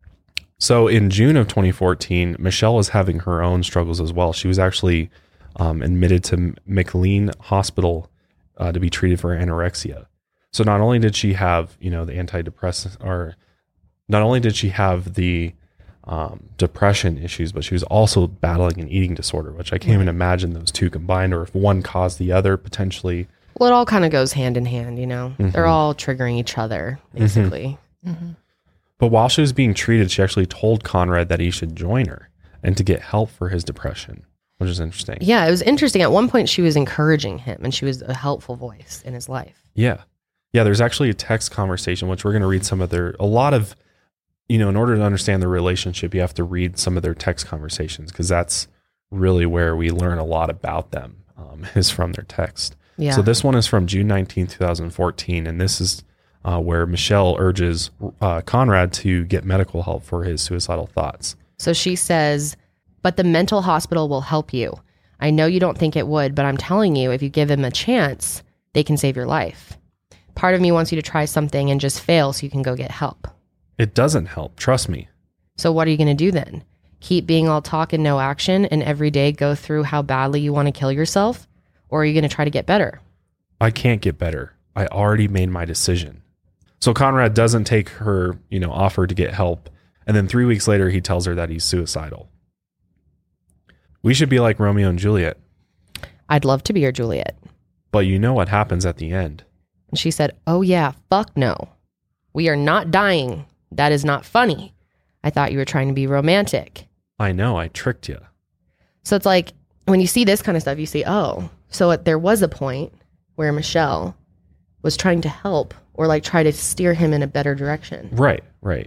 So in June of 2014, Michelle was having her own struggles as well. She was actually admitted to McLean Hospital to be treated for anorexia. So not only did she have, the antidepressant, or not only did she have the depression issues, but she was also battling an eating disorder, which I can't even imagine those two combined, or if one caused the other potentially. Well, it all kind of goes hand in hand, Mm-hmm. They're all triggering each other, basically. Mm-hmm. But while she was being treated, she actually told Conrad that he should join her and to get help for his depression, which is interesting. Yeah, it was interesting. At one point, she was encouraging him, and she was a helpful voice in his life. Yeah. Yeah, there's actually a text conversation, which we're going to read a lot of, in order to understand the relationship, you have to read some of their text conversations, because that's really where we learn a lot about them, is from their text. Yeah. So this one is from June 19, 2014, and this is where Michelle urges Conrad to get medical help for his suicidal thoughts. So she says, but the mental hospital will help you. I know you don't think it would, but I'm telling you, if you give them a chance, they can save your life. Part of me wants you to try something and just fail so you can go get help. It doesn't help. Trust me. So what are you going to do then? Keep being all talk and no action and every day go through how badly you want to kill yourself? Or are you going to try to get better? I can't get better. I already made my decision. So Conrad doesn't take her, offer to get help. And then 3 weeks later, he tells her that he's suicidal. We should be like Romeo and Juliet. I'd love to be your Juliet. But you know what happens at the end. And she said, oh yeah, fuck no. We are not dying. That is not funny. I thought you were trying to be romantic. I know, I tricked you. So it's like, when you see this kind of stuff, you see, oh, so there was a point where Michelle was trying to help or like try to steer him in a better direction. Right.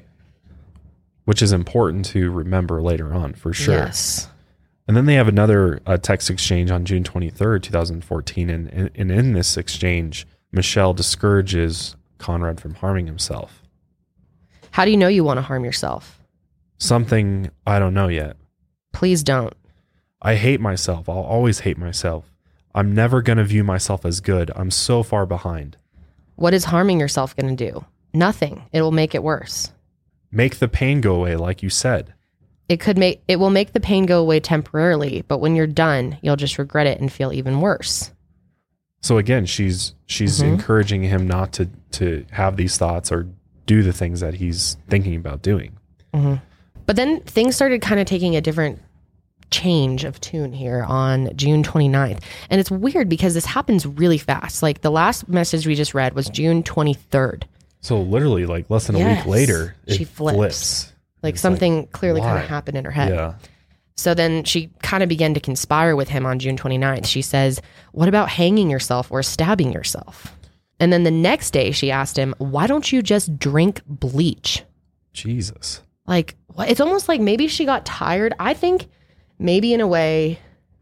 Which is important to remember later on, for sure. Yes. And then they have another text exchange on June 23rd, 2014. And in this exchange, Michelle discourages Conrad from harming himself. How do you know you want to harm yourself? Something I don't know yet. Please don't. I hate myself. I'll always hate myself. I'm never going to view myself as good. I'm so far behind. What is harming yourself going to do? Nothing. It will make it worse. Make the pain go away, like you said. It will make the pain go away temporarily, but when you're done, you'll just regret it and feel even worse. So again, she's encouraging him not to have these thoughts or do the things that he's thinking about doing. Mm-hmm. But then things started kind of taking a different change of tune here on June 29th. And it's weird because this happens really fast. Like the last message we just read was June 23rd. So literally like less than a week later, she flips. Like it's something clearly kind of happened in her head. Yeah. So then she kind of began to conspire with him on June 29th. She says, what about hanging yourself or stabbing yourself? And then the next day she asked him, why don't you just drink bleach? Jesus. Like, it's almost like maybe she got tired. I think maybe in a way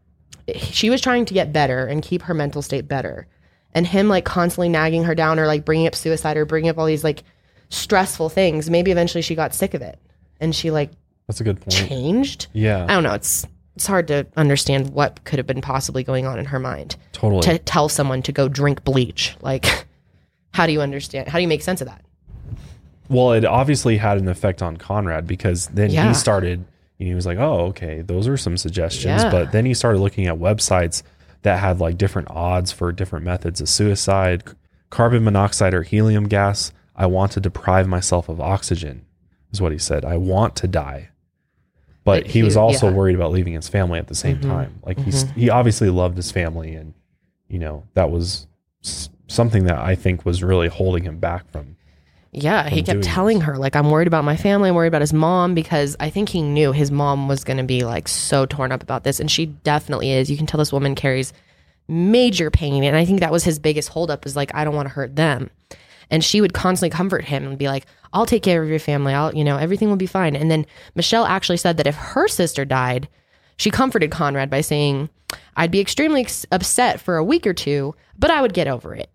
she was trying to get better and keep her mental state better. And him like constantly nagging her down or like bringing up suicide or bringing up all these like stressful things. Maybe eventually she got sick of it and she like, that's a good point. Changed. Yeah. I don't know. It's hard to understand what could have been possibly going on in her mind. Totally. To tell someone to go drink bleach. Like, how do you understand? How do you make sense of that? Well, it obviously had an effect on Conrad because then he started, he was like, oh, okay, those are some suggestions. Yeah. But then he started looking at websites that had like different odds for different methods of suicide, carbon monoxide or helium gas. I want to deprive myself of oxygen, is what he said. I want to die. But he was also worried about leaving his family at the same time. Like he obviously loved his family, and that was something that I think was really holding him back from. Yeah, he kept telling her, like, I'm worried about my family, I'm worried about his mom, because I think he knew his mom was going to be like so torn up about this, and she definitely is. You can tell this woman carries major pain, and I think that was his biggest holdup, is like, I don't want to hurt them. And she would constantly comfort him and be like, I'll take care of your family. Everything will be fine. And then Michelle actually said that if her sister died, she comforted Conrad by saying, I'd be extremely upset for a week or two, but I would get over it.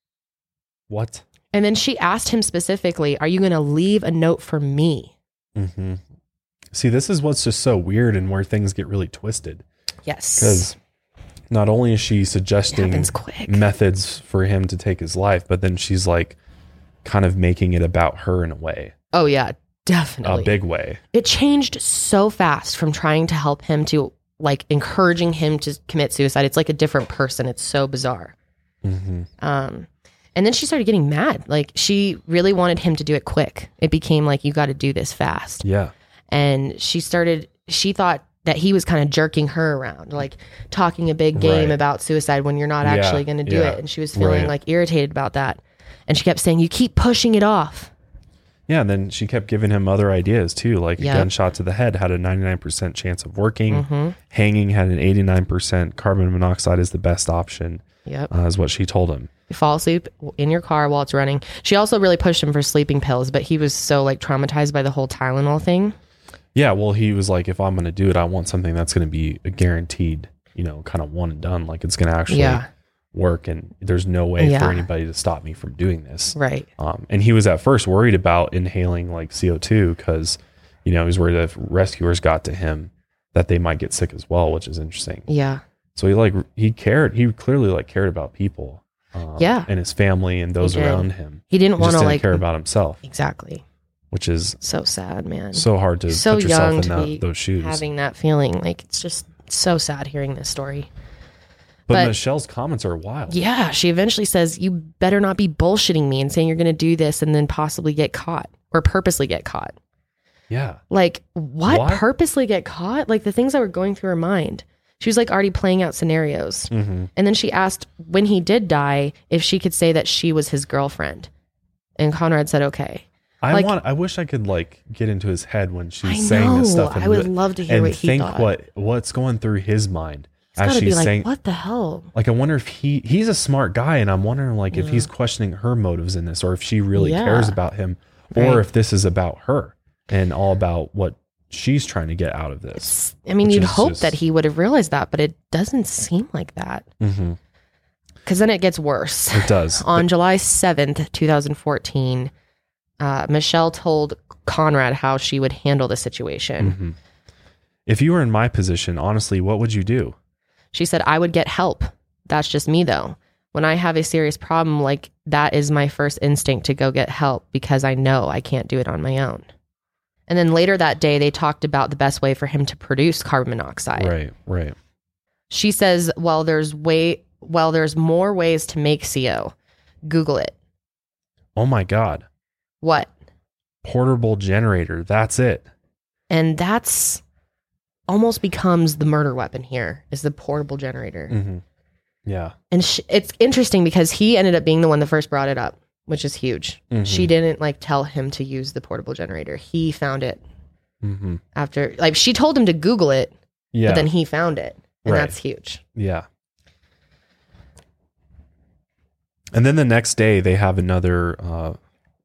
What? And then she asked him specifically, are you going to leave a note for me? Mm-hmm. See, this is what's just so weird and where things get really twisted. Yes. Because not only is she suggesting methods for him to take his life, but then she's like kind of making it about her in a way. Oh, yeah, definitely. A big way. It changed so fast from trying to help him to like encouraging him to commit suicide. It's like a different person. It's so bizarre. Mm-hmm. And then she started getting mad. Like she really wanted him to do it quick. It became like, you got to do this fast. Yeah. And she thought that he was kind of jerking her around, like talking a big game about suicide when you're not actually going to do it. And she was feeling like irritated about that. And she kept saying, you keep pushing it off. Yeah. And then she kept giving him other ideas too. Like a gunshot to the head had a 99% chance of working. Mm-hmm. Hanging had an 89%. Carbon monoxide is the best option. Yep. Is what she told him. You fall asleep in your car while it's running. She also really pushed him for sleeping pills, but he was so like traumatized by the whole Tylenol thing. Yeah, well, he was like, if I'm going to do it, I want something that's going to be a guaranteed, kind of one and done. Like it's going to actually work, and there's no way for anybody to stop me from doing this. Right. And he was at first worried about inhaling like CO2 because, he was worried that if rescuers got to him, that they might get sick as well, which is interesting. Yeah. So he clearly cared about people. And his family and those around him. He didn't want to care about himself. Exactly. Which is so sad, man. So hard to put yourself in those shoes. Having that feeling, like it's just so sad hearing this story. But Michelle's comments are wild. Yeah, she eventually says, "You better not be bullshitting me and saying you're going to do this and then possibly get caught or purposely get caught." Yeah. Like, what? Purposely get caught? Like, the things that were going through her mind. She was like already playing out scenarios. And then she asked when he did die if she could say that she was his girlfriend. And Conrad said, okay. I wish I could like get into his head when she's saying this stuff. I would love to hear what he thought. And think what's going through his mind as she's saying. What the hell? Like, I wonder if he's a smart guy, and I'm wondering like if he's questioning her motives in this, or if she really cares about him, or if this is about her and all about what she's trying to get out of this. I mean, you'd hope that he would have realized that, but it doesn't seem like that. Because then it gets worse. It does. On July 7th, 2014. Michelle told Conrad how she would handle the situation. If you were in my position, honestly, what would you do? She said, I would get help. That's just me, though. When I have a serious problem, like, that is my first instinct to go get help because I know I can't do it on my own. And then later that day, they talked about the best way for him to produce carbon monoxide. Right. She says, well, there's more ways to make CO. Google it. Oh my God. What? Portable generator. That's it. And that's almost becomes the murder weapon here, is the portable generator. Yeah. And it's interesting because he ended up being the one that first brought it up, which is huge. She didn't like tell him to use the portable generator. He found it after, like, she told him to Google it, but then he found it. And that's huge. Yeah. And then the next day they have another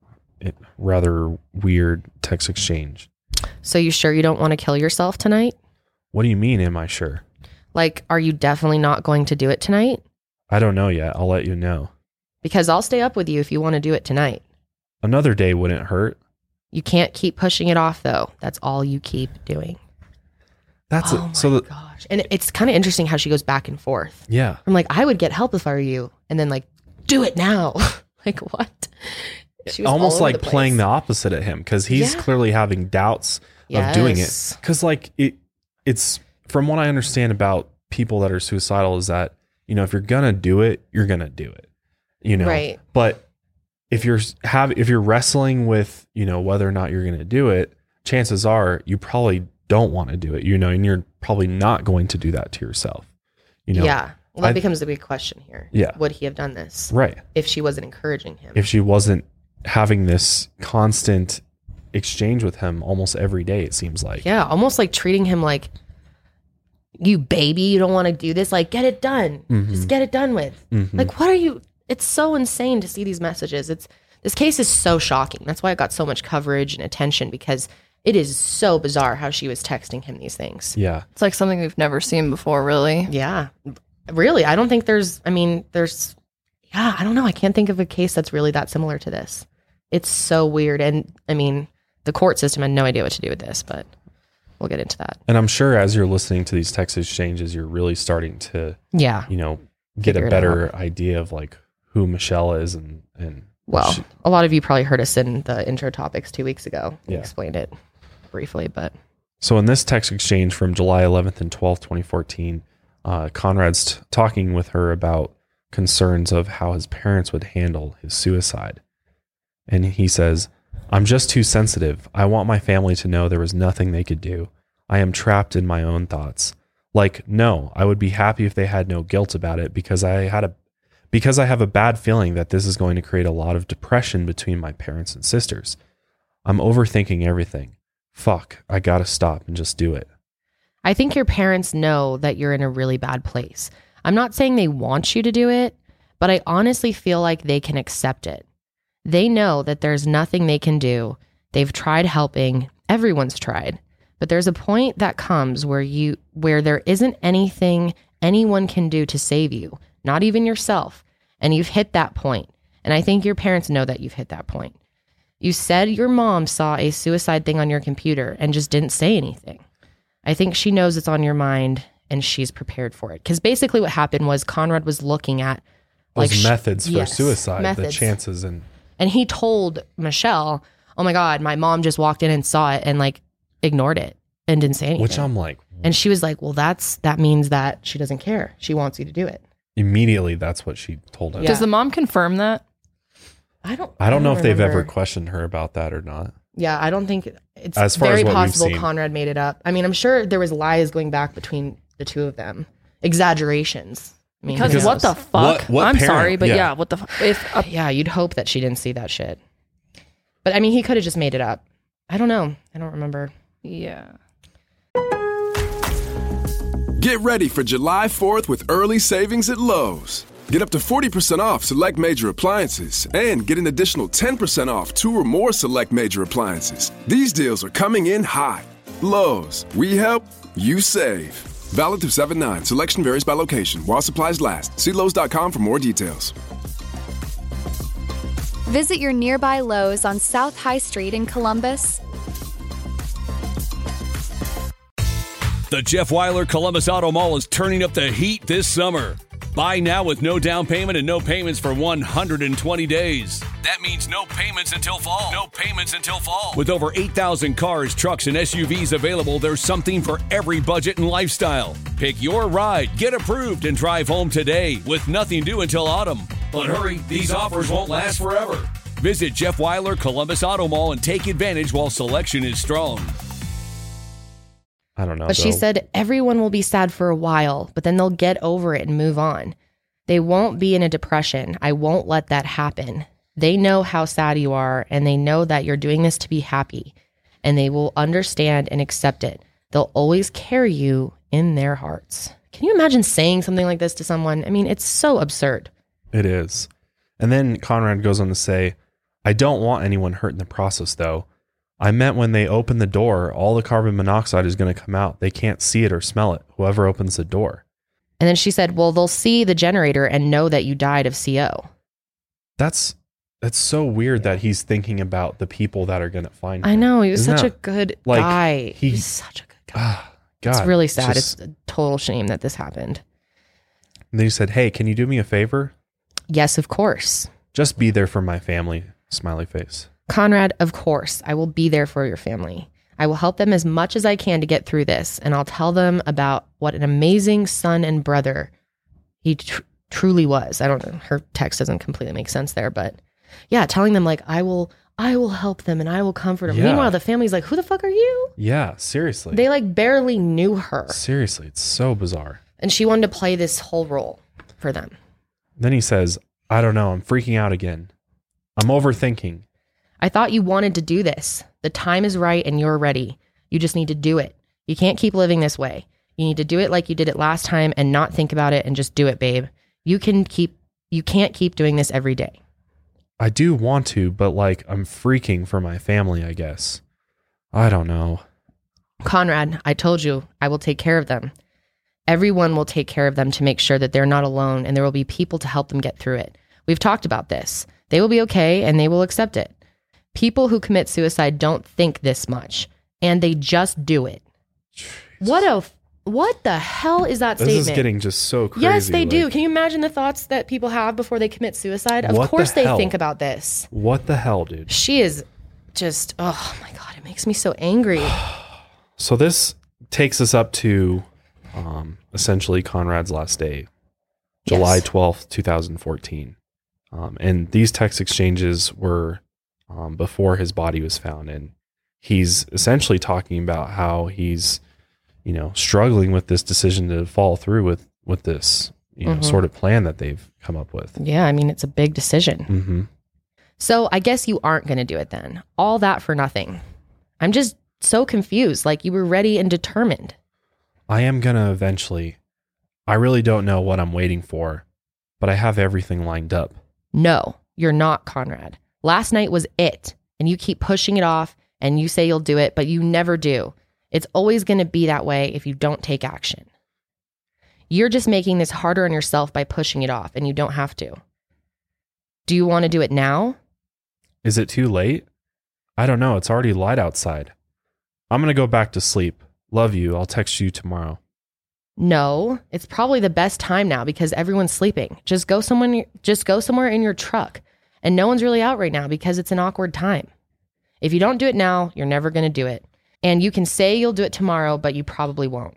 rather weird text exchange. So you sure you don't want to kill yourself tonight? What do you mean, am I sure? Like, are you definitely not going to do it tonight? I don't know yet. I'll let you know. Because I'll stay up with you if you want to do it tonight. Another day wouldn't hurt. You can't keep pushing it off, though. That's all you keep doing. That's it. So my gosh. And it's kind of interesting how she goes back and forth. Yeah. I'm like, I would get help if I were you. And then like, do it now. Like, what? She was almost like playing the opposite at him, because he's clearly having doubts of doing it. Because like it's from what I understand about people that are suicidal is that, you know, if you're gonna do it, you're gonna do it, you know. Right. But if you're wrestling with, you know, whether or not you're gonna do it, chances are you probably don't want to do it, you know, and you're probably not going to do that to yourself, you know. Yeah. Well, that becomes the big question here. Yeah. Would he have done this? Right. If she wasn't encouraging him. If she wasn't having this constant exchange with him almost every day, it seems like. Yeah, almost like treating him like, you baby, you don't want to do this, like, get it done. Just get it done with. Like, what are you? It's so insane to see these messages. This case is so shocking. That's why it got so much coverage and attention, because it is so bizarre how she was texting him these things. Yeah. It's like something we've never seen before, really. Yeah. Really, I don't think I don't know. I can't think of a case that's really that similar to this. It's so weird. And I mean, the court system had no idea what to do with this, but we'll get into that. And I'm sure as you're listening to these text exchanges, you're really starting to, you know, get a better idea of like who Michelle is and well, a lot of you probably heard us in the intro topics 2 weeks ago. We explained it briefly, but. So in this text exchange from July 11th and 12th, 2014, Conrad's talking with her about concerns of how his parents would handle his suicide. And he says, I'm just too sensitive. I want my family to know there was nothing they could do. I am trapped in my own thoughts. Like, no, I would be happy if they had no guilt about it, because I have a bad feeling that this is going to create a lot of depression between my parents and sisters. I'm overthinking everything. Fuck, I gotta stop and just do it. I think your parents know that you're in a really bad place. I'm not saying they want you to do it, but I honestly feel like they can accept it. They know that there's nothing they can do. They've tried helping. Everyone's tried. But there's a point that comes where there isn't anything anyone can do to save you, not even yourself. And you've hit that point. And I think your parents know that you've hit that point. You said your mom saw a suicide thing on your computer and just didn't say anything. I think she knows it's on your mind and she's prepared for it. Because basically what happened was Conrad was looking at those methods for suicide, the chances. And he told Michelle, oh my God, my mom just walked in and saw it and like ignored it and didn't say anything. Which I'm like. And she was like, well, that means that she doesn't care. She wants you to do it. Immediately, that's what she told him. Yeah. Does the mom confirm that? I don't know if they've ever questioned her about that or not. Yeah, I don't think It's as far very as what possible we've seen. Conrad made it up. I mean, I'm sure there was lies going back between the two of them. Exaggerations. I mean, because what the fuck? What I'm parent? sorry, but Yeah. what the yeah, you'd hope that she didn't see that shit. But I mean, he could have just made it up. I don't know. I don't remember. Yeah. Get ready for July 4th with early savings at Lowe's. Get up to 40% off select major appliances and get an additional 10% off 2 or more select major appliances. These deals are coming in hot. Lowe's, we help, you save. Valid through 7/9. Selection varies by location while supplies last. See Lowe's.com for more details. Visit your nearby Lowe's on South High Street in Columbus. The Jeff Weiler Columbus Auto Mall is turning up the heat this summer. Buy now with no down payment and no payments for 120 days. That means no payments until fall. No payments until fall. With over 8,000 cars, trucks, and SUVs available, there's something for every budget and lifestyle. Pick your ride, get approved, and drive home today with nothing due until autumn. But hurry, these offers won't last forever. Visit Jeff Weiler Columbus Auto Mall and take advantage while selection is strong. I don't know. But she said everyone will be sad for a while, but then they'll get over it and move on. They won't be in a depression. I won't let that happen. They know how sad you are, and they know that you're doing this to be happy, and they will understand and accept it. They'll always carry you in their hearts. Can you imagine saying something like this to someone? I mean, it's so absurd. It is. And then Conrad goes on to say, I don't want anyone hurt in the process, though. I meant when they open the door, all the carbon monoxide is going to come out. They can't see it or smell it, whoever opens the door. And then she said, well, they'll see the generator and know that you died of CO. That's so weird that he's thinking about the people that are going to find him. I know. He was such a good guy. He's such a good guy. God, it's really sad. It's a total shame that this happened. And then he said, hey, can you do me a favor? Yes, of course. Just be there for my family. Smiley face. Conrad, of course, I will be there for your family. I will help them as much as I can to get through this, and I'll tell them about what an amazing son and brother he truly was. I don't know, her text doesn't completely make sense there, but yeah, telling them like, I will help them and I will comfort them. Yeah. Meanwhile, the family's like, who the fuck are you? Yeah, seriously. They like barely knew her. Seriously, it's so bizarre. And she wanted to play this whole role for them. Then he says, I don't know, I'm freaking out again. I'm overthinking. I thought you wanted to do this. The time is right and you're ready. You just need to do it. You can't keep living this way. You need to do it like you did it last time and not think about it and just do it, babe. You can't keep doing this every day. I do want to, but like I'm freaking for my family, I guess. I don't know. Conrad, I told you I will take care of them. Everyone will take care of them to make sure that they're not alone and there will be people to help them get through it. We've talked about this. They will be okay and they will accept it. People who commit suicide don't think this much, and they just do it. Jeez. What the hell is that statement? This is getting just so crazy. Yes, they do. Can you imagine the thoughts that people have before they commit suicide? Of course they think about this. What the hell, dude? She is just, oh my God, it makes me so angry. So this takes us up to essentially Conrad's last day, July 12th, 2014. And these text exchanges were before his body was found. And he's essentially talking about how he's, struggling with this decision to follow through with this, sort of plan that they've come up with. Yeah. I mean, it's a big decision. Mm-hmm. So I guess you aren't going to do it then. All that for nothing. I'm just so confused. Like you were ready and determined. I am going to eventually. I really don't know what I'm waiting for, but I have everything lined up. No, you're not, Conrad. Last night was it, and you keep pushing it off, and you say you'll do it, but you never do. It's always going to be that way if you don't take action. You're just making this harder on yourself by pushing it off, and you don't have to. Do you want to do it now? Is it too late? I don't know. It's already light outside. I'm going to go back to sleep. Love you. I'll text you tomorrow. No, it's probably the best time now because everyone's sleeping. Just go somewhere in your truck. And no one's really out right now because it's an awkward time. If you don't do it now, you're never going to do it. And you can say you'll do it tomorrow, but you probably won't.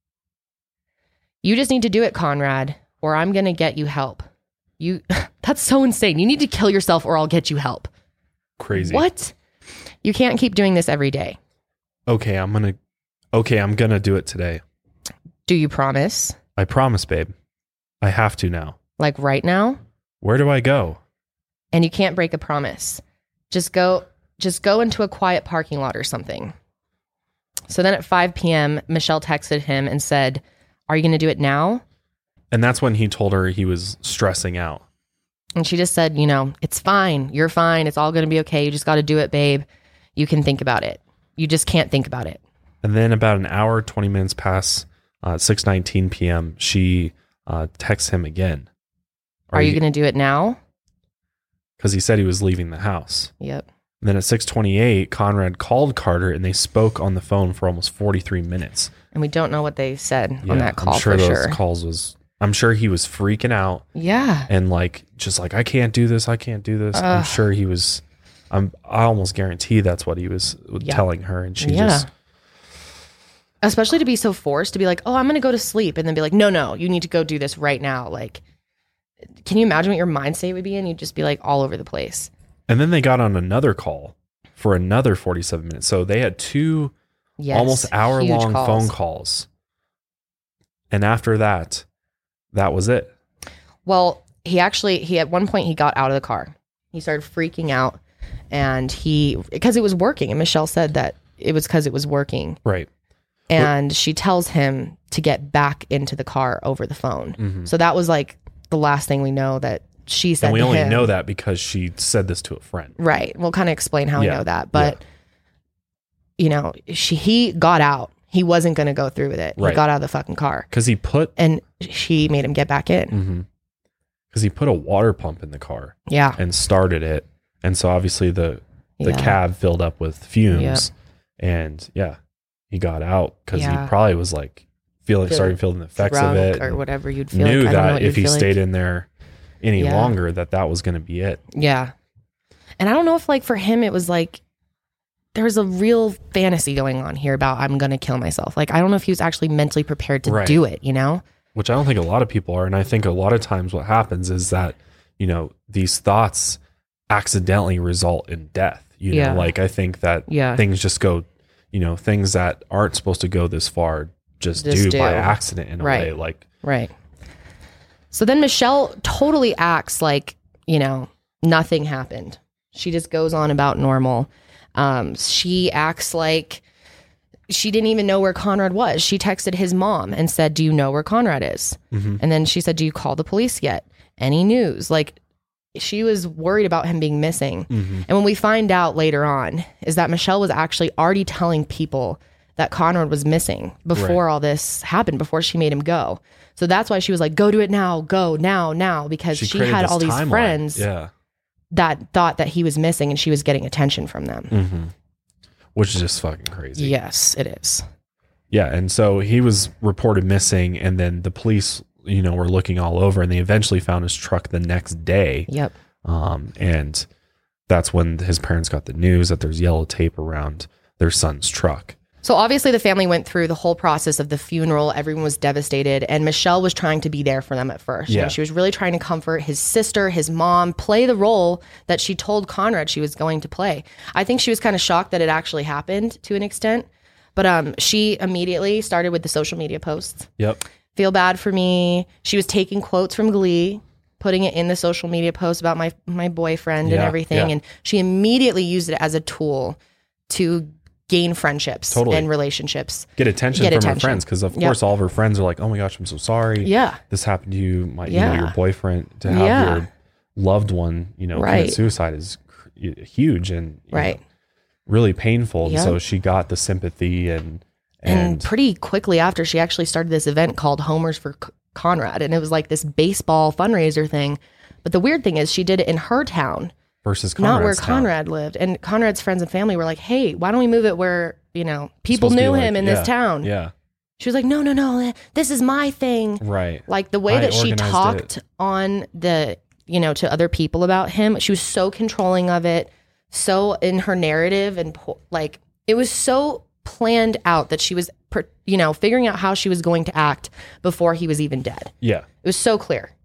You just need to do it, Conrad, or I'm going to get you help. That's so insane. You need to kill yourself or I'll get you help. Crazy. What? You can't keep doing this every day. okay, I'm gonna do it today. Do you promise? I promise, babe. I have to now. Like right now? Where do I go? And you can't break a promise. Just go into a quiet parking lot or something. So then at 5 p.m., Michelle texted him and said, are you going to do it now? And that's when he told her he was stressing out. And she just said, it's fine. You're fine. It's all going to be okay. You just got to do it, babe. You can think about it. You just can't think about it. And then about an hour, 20 minutes past 6:19 p.m., she texts him again. Are you going to do it now? Because he said he was leaving the house. Yep. And then at 6:28, Conrad called Carter and they spoke on the phone for almost 43 minutes. And we don't know what they said on that call. I'm sure he was freaking out. Yeah. And just I can't do this. I can't do this. I'm sure he was, I almost guarantee that's what he was telling her. And she just. Especially to be so forced to be like, oh, I'm going to go to sleep. And then be like, no, you need to go do this right now. Like, can you imagine what your mind state would be? And you'd just be like all over the place. And then they got on another call for another 47 minutes. So they had two almost hour-long phone calls. And after that was it. Well, he at one point he got out of the car. He started freaking out and because it was working. And Michelle said that it was because it was working. Right. And she tells him to get back into the car over the phone. Mm-hmm. So that was the last thing we know that she said. And we to only him. know that because she said this to a friend. Right. We'll kind of explain how we know that. But, he got out. He wasn't going to go through with it. Right. He got out of the fucking car. And she made him get back in. Because he put a water pump in the car. Yeah. And started it. And so obviously the cab filled up with fumes. Yep. And he got out because he probably was started feeling the effects of it. Or whatever you'd feel. Knew that if he stayed in there any longer, that was going to be it. Yeah. And I don't know if for him, it was there was a real fantasy going on here about I'm going to kill myself. I don't know if he was actually mentally prepared to do it, Which I don't think a lot of people are. And I think a lot of times what happens is that, these thoughts accidentally result in death. I think that things just go, things that aren't supposed to go this far just do by accident in a way. Right. So then Michelle totally acts nothing happened. She just goes on about normal. She acts like she didn't even know where Conrad was. She texted his mom and said, do you know where Conrad is? Mm-hmm. And then she said, do you call the police yet? Any news? She was worried about him being missing. Mm-hmm. And when we find out later on is that Michelle was actually already telling people that Conrad was missing before all this happened, before she made him go. So that's why she was like, go do it now, go now, because she had all these friends that thought that he was missing and she was getting attention from them. Mm-hmm. Which is just fucking crazy. Yes, it is. Yeah. And so he was reported missing and then the police, were looking all over and they eventually found his truck the next day. Yep. And that's when his parents got the news that there's yellow tape around their son's truck. So obviously the family went through the whole process of the funeral. Everyone was devastated and Michelle was trying to be there for them at first. Yeah. She was really trying to comfort his sister, his mom, play the role that she told Conrad she was going to play. I think she was kind of shocked that it actually happened to an extent, but she immediately started with the social media posts. Yep. Feel bad for me. She was taking quotes from Glee, putting it in the social media post about my boyfriend and everything. Yeah. And she immediately used it as a tool to gain friendships and relationships. Get attention from her friends. Because of course all of her friends are like, oh my gosh, I'm so sorry. Yeah. This happened to you. Your boyfriend, to have your loved one, commit suicide is huge and really painful. And so she got the sympathy and pretty quickly after, she actually started this event called Homers for Conrad. And it was like this baseball fundraiser thing. But the weird thing is she did it in her town. Versus Conrad's not where town. Conrad lived. And Conrad's friends and family were like, hey, why don't we move it where, people knew him in this town. Yeah. She was like, no, this is my thing. Right. The way that she talked on the, to other people about him, she was so controlling of it, so in her narrative and it was so planned out that she was, figuring out how she was going to act before he was even dead. Yeah. It was so clear.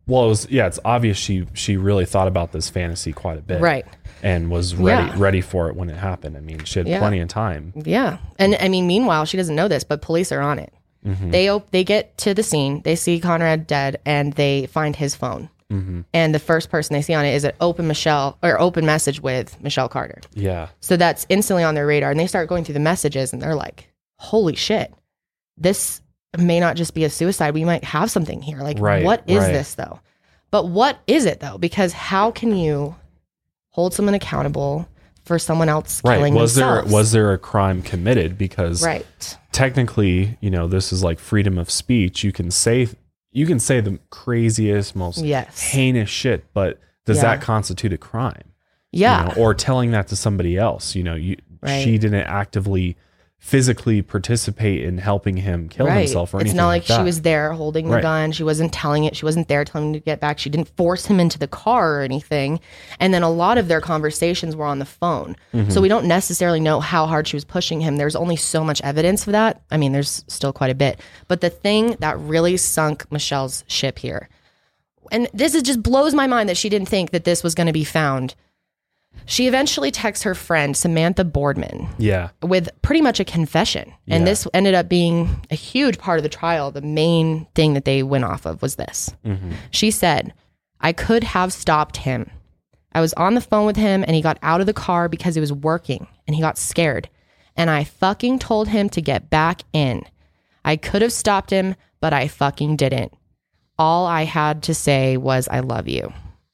Well, it's obvious she really thought about this fantasy quite a bit. Right. And was ready for it when it happened. I mean, she had plenty of time. Yeah. And I mean, meanwhile, she doesn't know this, but police are on it. Mm-hmm. They get to the scene, they see Conrad dead, and they find his phone. Mm-hmm. And the first person they see on it is an open message with Michelle Carter. Yeah. So that's instantly on their radar. And they start going through the messages and they're like, holy shit, this may not just be a suicide. We might have something here. Like, what is this though? But what is it though? Because how can you hold someone accountable for someone else killing themselves? Was there a crime committed? Because technically, this is like freedom of speech. You can say the craziest, most heinous shit, but does that constitute a crime? Yeah. Or telling that to somebody else, she didn't actively physically participate in helping him kill himself or anything. It's not like that. She was there holding the gun. She wasn't telling it. She wasn't there telling him to get back. She didn't force him into the car or anything. And then a lot of their conversations were on the phone. Mm-hmm. So we don't necessarily know how hard she was pushing him. There's only so much evidence for that. I mean, there's still quite a bit. But the thing that really sunk Michelle's ship here, and this just blows my mind that she didn't think that this was going to be found. She eventually texts her friend, Samantha Boardman, with pretty much a confession. And this ended up being a huge part of the trial. The main thing that they went off of was this. Mm-hmm. She said, I could have stopped him. I was on the phone with him and he got out of the car because he was working and he got scared. And I fucking told him to get back in. I could have stopped him, but I fucking didn't. All I had to say was, I love you.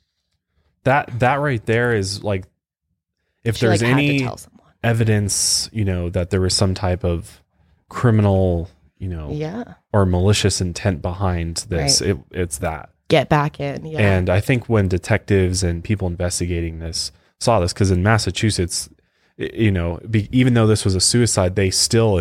That right there is like, if there's any evidence, that there was some type of criminal, or malicious intent behind this, it's that. Get back in. Yeah. And I think when detectives and people investigating this saw this, because in Massachusetts, even though this was a suicide, they still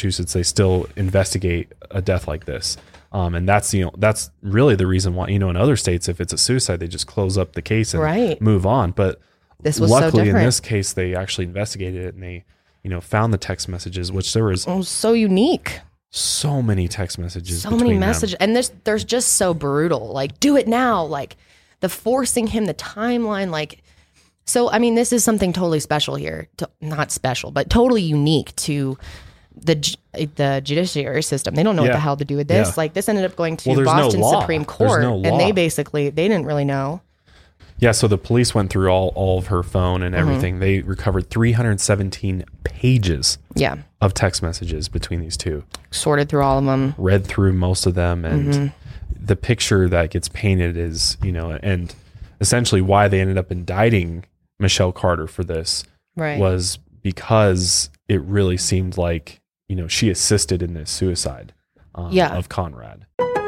investigate a death like this. And that's really the reason why, in other states, if it's a suicide, they just close up the case and move on. But this was luckily, so in this case, they actually investigated it and they, found the text messages, which there was so unique. So many text messages. So many messages. And there's just so brutal. Like, do it now. Like the forcing him, the timeline. Like, so, I mean, this is something totally special here. Not special, but totally unique to the judiciary system. They don't know what the hell to do with this. Like, this ended up going to Boston Supreme Court, and they didn't really know. Yeah, so the police went through all of her phone and everything. Mm-hmm. They recovered 317 pages of text messages between these two. Sorted through all of them. Read through most of them. And the picture that gets painted is, and essentially why they ended up indicting Michelle Carter for this was because it really seemed like, she assisted in this suicide of Conrad.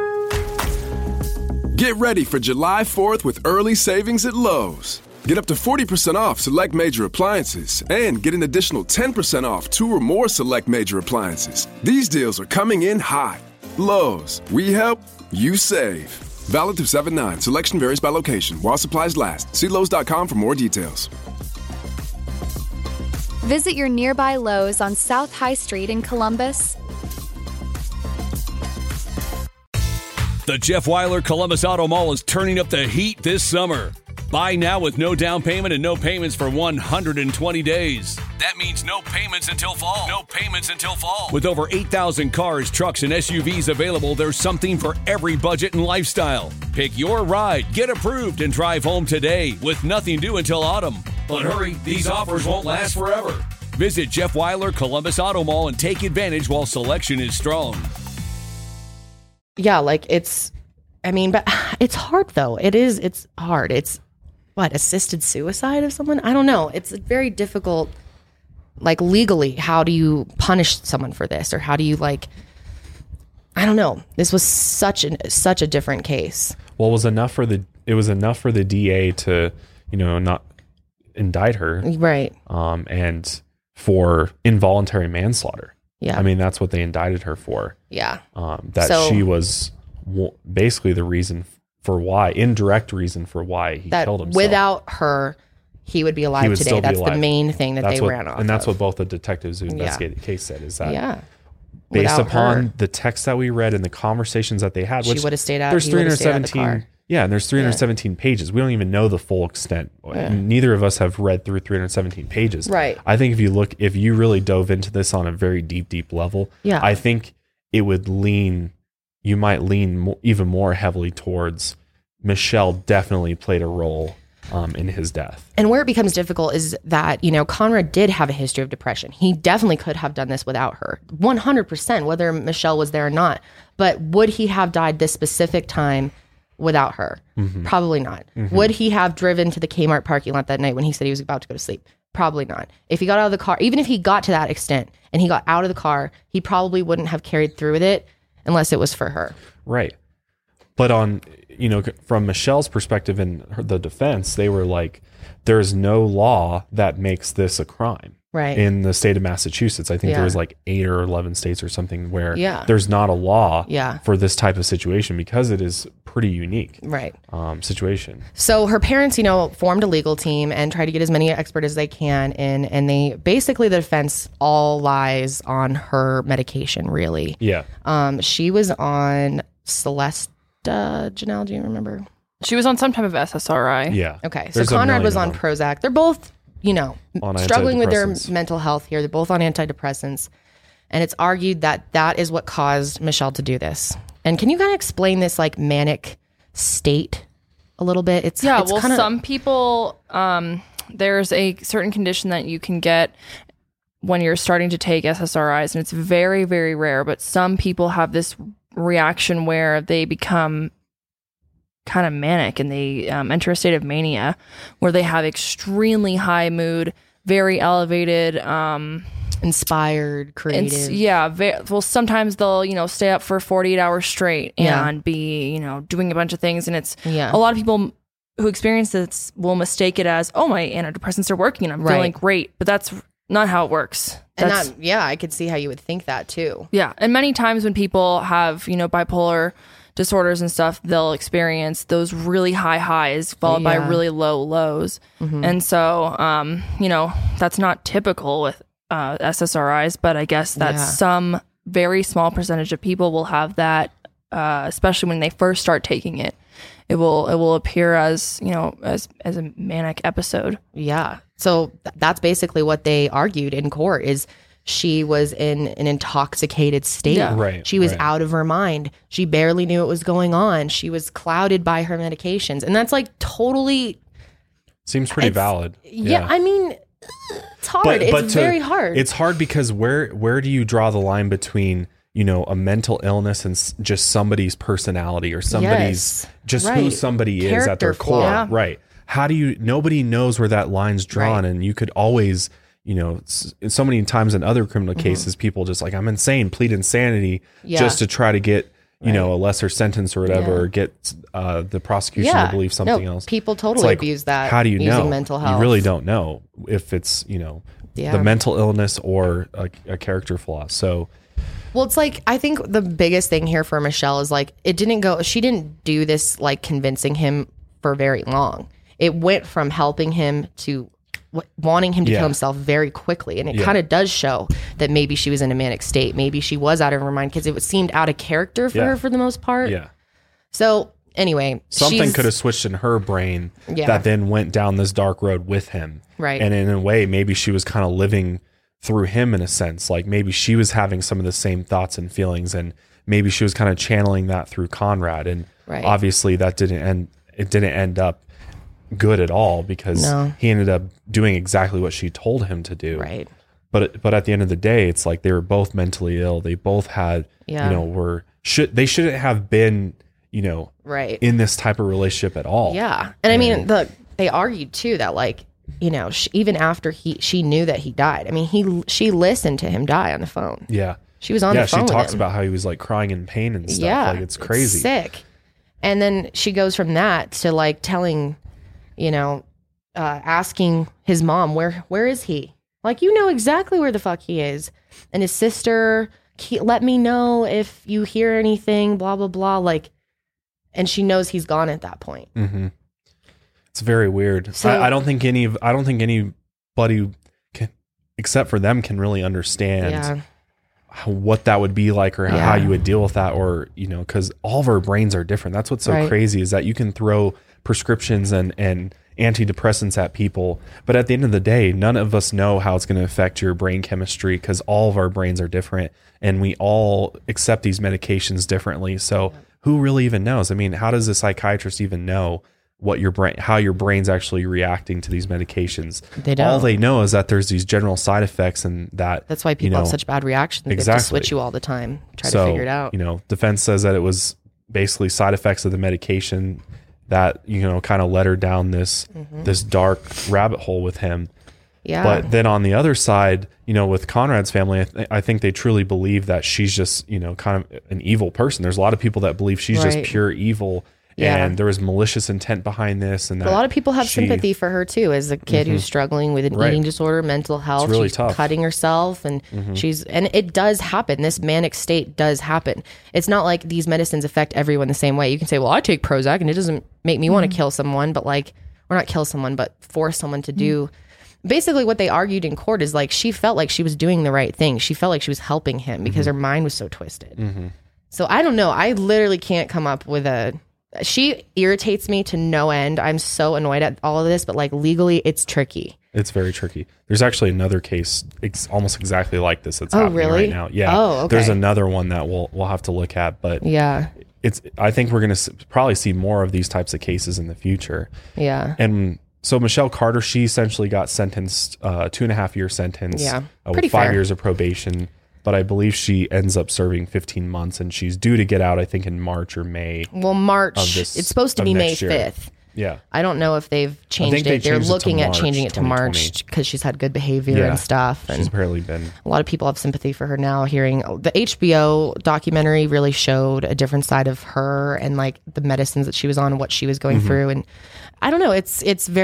Get ready for July 4th with early savings at Lowe's. Get up to 40% off select major appliances and get an additional 10% off 2 or more select major appliances. These deals are coming in hot. Lowe's, we help, you save. Valid through 7/9. Selection varies by location while supplies last. See Lowe's.com for more details. Visit your nearby Lowe's on South High Street in Columbus. The Jeff Weiler Columbus Auto Mall is turning up the heat this summer. Buy now with no down payment and no payments for 120 days. That means no payments until fall. No payments until fall. With over 8,000 cars, trucks, and SUVs available, there's something for every budget and lifestyle. Pick your ride, get approved, and drive home today with nothing due until autumn. But hurry, these offers won't last forever. Visit Jeff Weiler Columbus Auto Mall and take advantage while selection is strong. Yeah, like but it's hard though. It's hard. It's assisted suicide of someone? I don't know. It's very difficult, like legally, how do you punish someone for this? Or how do you I don't know. This was such a different case. Well, it was enough for the DA to, not indict her. Right. And for involuntary manslaughter. Yeah. I mean, that's what they indicted her for. Yeah. She was basically the indirect reason for why he killed himself. Without her, he would be alive today. That's the main thing that they ran off. And that's what both the detectives who investigated the case said, is that based Without upon her, the text that we read and the conversations that they had, she would have stayed out. There's 317 Yeah, and there's 317 pages. We don't even know the full extent. Neither of us have read through 317 pages. Right. I think if you really dove into this on a very deep level, I think you might lean even more heavily towards Michelle definitely played a role in his death. And where it becomes difficult is that, you know, Conrad did have a history of depression. He definitely could have done this without her, 100%, whether Michelle was there or not. But would he have died this specific time without her? Probably not. Would he have driven to the Kmart parking lot that night when he said he was about to go to sleep? Probably not. If he got out of the car, even if he got to that extent and he got out of the car, he probably wouldn't have carried through with it unless it was for her. Right. But from Michelle's perspective and the defense, they were like, there's no law that makes this a crime. Right. In the state of Massachusetts. I think there was like 8 or 11 states or something where there's not a law for this type of situation because it is pretty unique. Right. Situation. So her parents, formed a legal team and tried to get as many experts as they can in, and they basically, the defense all lies on her medication, really. Yeah. She was on Celesta, Janelle, do you remember? She was on some type of SSRI. Yeah. Okay. So Conrad was on Prozac. They're both, struggling with their mental health here. They're both on antidepressants. And it's argued that that is what caused Michelle to do this. And can you kind of explain this like manic state a little bit? It's kinda... some people, there's a certain condition that you can get when you're starting to take SSRIs, and it's very, very rare, but some people have this reaction where they become kind of manic and they enter a state of mania where they have extremely high mood, very elevated, inspired, creative. Sometimes they'll, stay up for 48 hours straight and be, doing a bunch of things. And it's a lot of people who experience this will mistake it as, oh, my antidepressants are working and I'm feeling great. But that's not how it works. I could see how you would think that too. Yeah. And many times when people have, bipolar disorders and stuff, they'll experience those really high highs followed by really low lows. And so, that's not typical with SSRIs, but I guess that some very small percentage of people will have that, especially when they first start taking it. It will appear as, as a manic episode. Yeah. So that's basically what they argued in court is she was in an intoxicated state. Yeah. Right. She was out of her mind. She barely knew what was going on. She was clouded by her medications. And that's like totally... Seems pretty valid. Yeah. I mean, it's hard. It's very hard. It's hard because where do you draw the line between, a mental illness and just somebody's personality or somebody's who somebody is at their core. Yeah. Right. How do nobody knows where that line's drawn. And you could always... so many times in other criminal cases, people just like, I'm insane, plead insanity just to try to get, a lesser sentence or whatever, or get the prosecution to believe something else. People totally abuse that. How do you know? Mental health. You really don't know if it's, the mental illness or a character flaw. So, well, it's like, I think the biggest thing here for Michelle is like, she didn't do this like convincing him for very long. It went from helping him to wanting him to kill himself very quickly. And it kind of does show that maybe she was in a manic state. Maybe she was out of her mind because it seemed out of character for her for the most part. Yeah. So anyway, something could have switched in her brain that then went down this dark road with him. Right. And in a way, maybe she was kind of living through him in a sense. Like maybe she was having some of the same thoughts and feelings, and maybe she was kind of channeling that through Conrad. And obviously that didn't end up good at all because he ended up doing exactly what she told him to do. Right. But at the end of the day, it's like they were both mentally ill. They both had, they shouldn't have been, in this type of relationship at all. Yeah. And I mean, they argued too that like, even after she knew that he died, I mean, she listened to him die on the phone. Yeah. She was on the phone. Yeah. She talks about how he was like crying in pain and stuff. Yeah. Like it's crazy. It's sick. And then she goes from that to like telling, asking his mom, where is he? Like, exactly where the fuck he is. And his sister, let me know if you hear anything, blah, blah, blah. Like, and she knows he's gone at that point. Mm-hmm. It's very weird. So, I don't think anybody can, except for them, can really understand what that would be like, or how you would deal with that, or, you know, because all of our brains are different. That's what's so crazy, is that you can throw prescriptions and antidepressants at people, but at the end of the day, none of us know how it's going to affect your brain chemistry, because all of our brains are different and we all accept these medications differently. So who really even knows? I mean, how does a psychiatrist even know what your brain, how your brain's actually reacting to these medications? They don't. All they know is that there's these general side effects, and that's why people have such bad reactions. They have to switch you all the time, try to figure it out. You know, defense says that it was basically side effects of the medication that, you know, kind of led her down this dark rabbit hole with him. Yeah. But then on the other side, you know, with Conrad's family, I think they truly believe that she's just, you know, kind of an evil person. There's a lot of people that believe she's just pure evil. Yeah. And there was malicious intent behind this. And a lot of people have sympathy for her too, as a kid who's struggling with an eating disorder, mental health. It's really she's tough. Cutting herself, and and it does happen. This manic state does happen. It's not like these medicines affect everyone the same way. You can say, well, I take Prozac and it doesn't make me want to kill someone, but or not kill someone, but force someone to do. Basically what they argued in court is like, she felt like she was doing the right thing. She felt like she was helping him because her mind was so twisted. So I don't know. I literally can't come up with she irritates me to no end. I'm so annoyed at all of this, but like legally it's tricky. It's very tricky. There's actually another case almost exactly like this that's happening right now. Yeah. Oh, okay. There's another one that we'll have to look at, but yeah, I think we're going to probably see more of these types of cases in the future. Yeah. And so Michelle Carter, she essentially got sentenced 2.5 year sentence. Yeah. With 5 years of probation. But I believe she ends up serving 15 months, and she's due to get out, I think, in March or May. Well, March. It's supposed to be May 5th. Yeah. I don't know if they've changed it. They're looking at changing it to March because she's had good behavior and stuff. And she's apparently been. A lot of people have sympathy for her now. Hearing the HBO documentary really showed a different side of her and like the medicines that she was on and what she was going through. And I don't know. It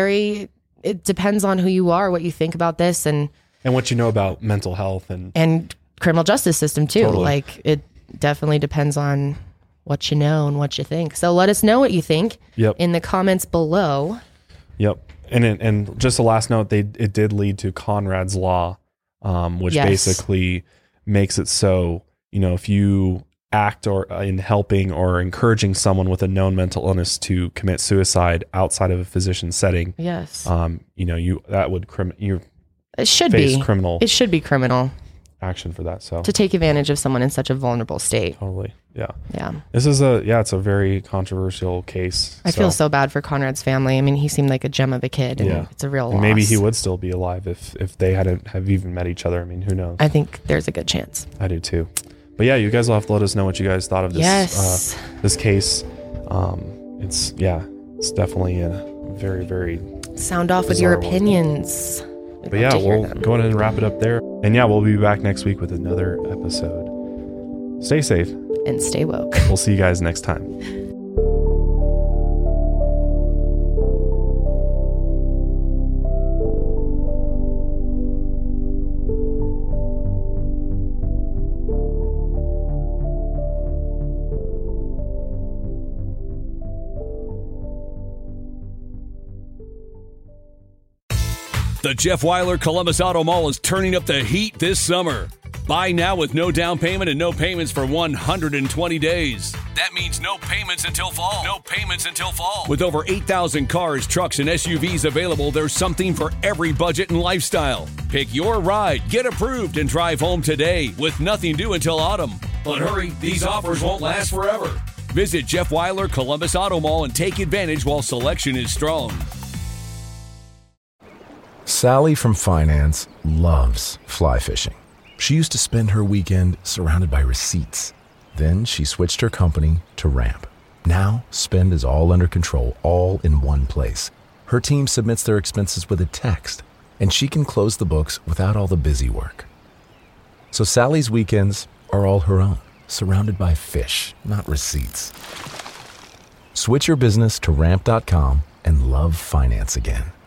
depends on who you are, what you think about this, and what you know about mental health and criminal justice system too. Totally. Like it definitely depends on what you know and what you think. So let us know what you think in the comments below. Yep. And just a last note, it did lead to Conrad's Law, which basically makes it so, you know, if you act or in helping or encouraging someone with a known mental illness to commit suicide outside of a physician setting, you know, that would it should be criminal. It should be criminal action for that. So to take advantage of someone in such a vulnerable state. Totally. Yeah. Yeah. This is it's a very controversial case. I feel so bad for Conrad's family. I mean, he seemed like a gem of a kid, and it's a real loss. Maybe he would still be alive if they hadn't have even met each other. I mean, who knows? I think there's a good chance. I do too. But yeah, you guys will have to let us know what you guys thought of this this case. It's definitely a very, very sound off with your opinions. But yeah, we'll go ahead and wrap it up there. And yeah, we'll be back next week with another episode. Stay safe. And stay woke. We'll see you guys next time. The Jeff Weiler Columbus Auto Mall is turning up the heat this summer. Buy now with no down payment and no payments for 120 days. That means no payments until fall. No payments until fall. With over 8,000 cars, trucks, and SUVs available, there's something for every budget and lifestyle. Pick your ride, get approved, and drive home today with nothing due until autumn. But hurry, these offers won't last forever. Visit Jeff Weiler Columbus Auto Mall and take advantage while selection is strong. Sally from finance loves fly fishing. She used to spend her weekend surrounded by receipts. Then she switched her company to Ramp. Now, spend is all under control, all in one place. Her team submits their expenses with a text, and she can close the books without all the busy work. So Sally's weekends are all her own, surrounded by fish, not receipts. Switch your business to Ramp.com and love finance again.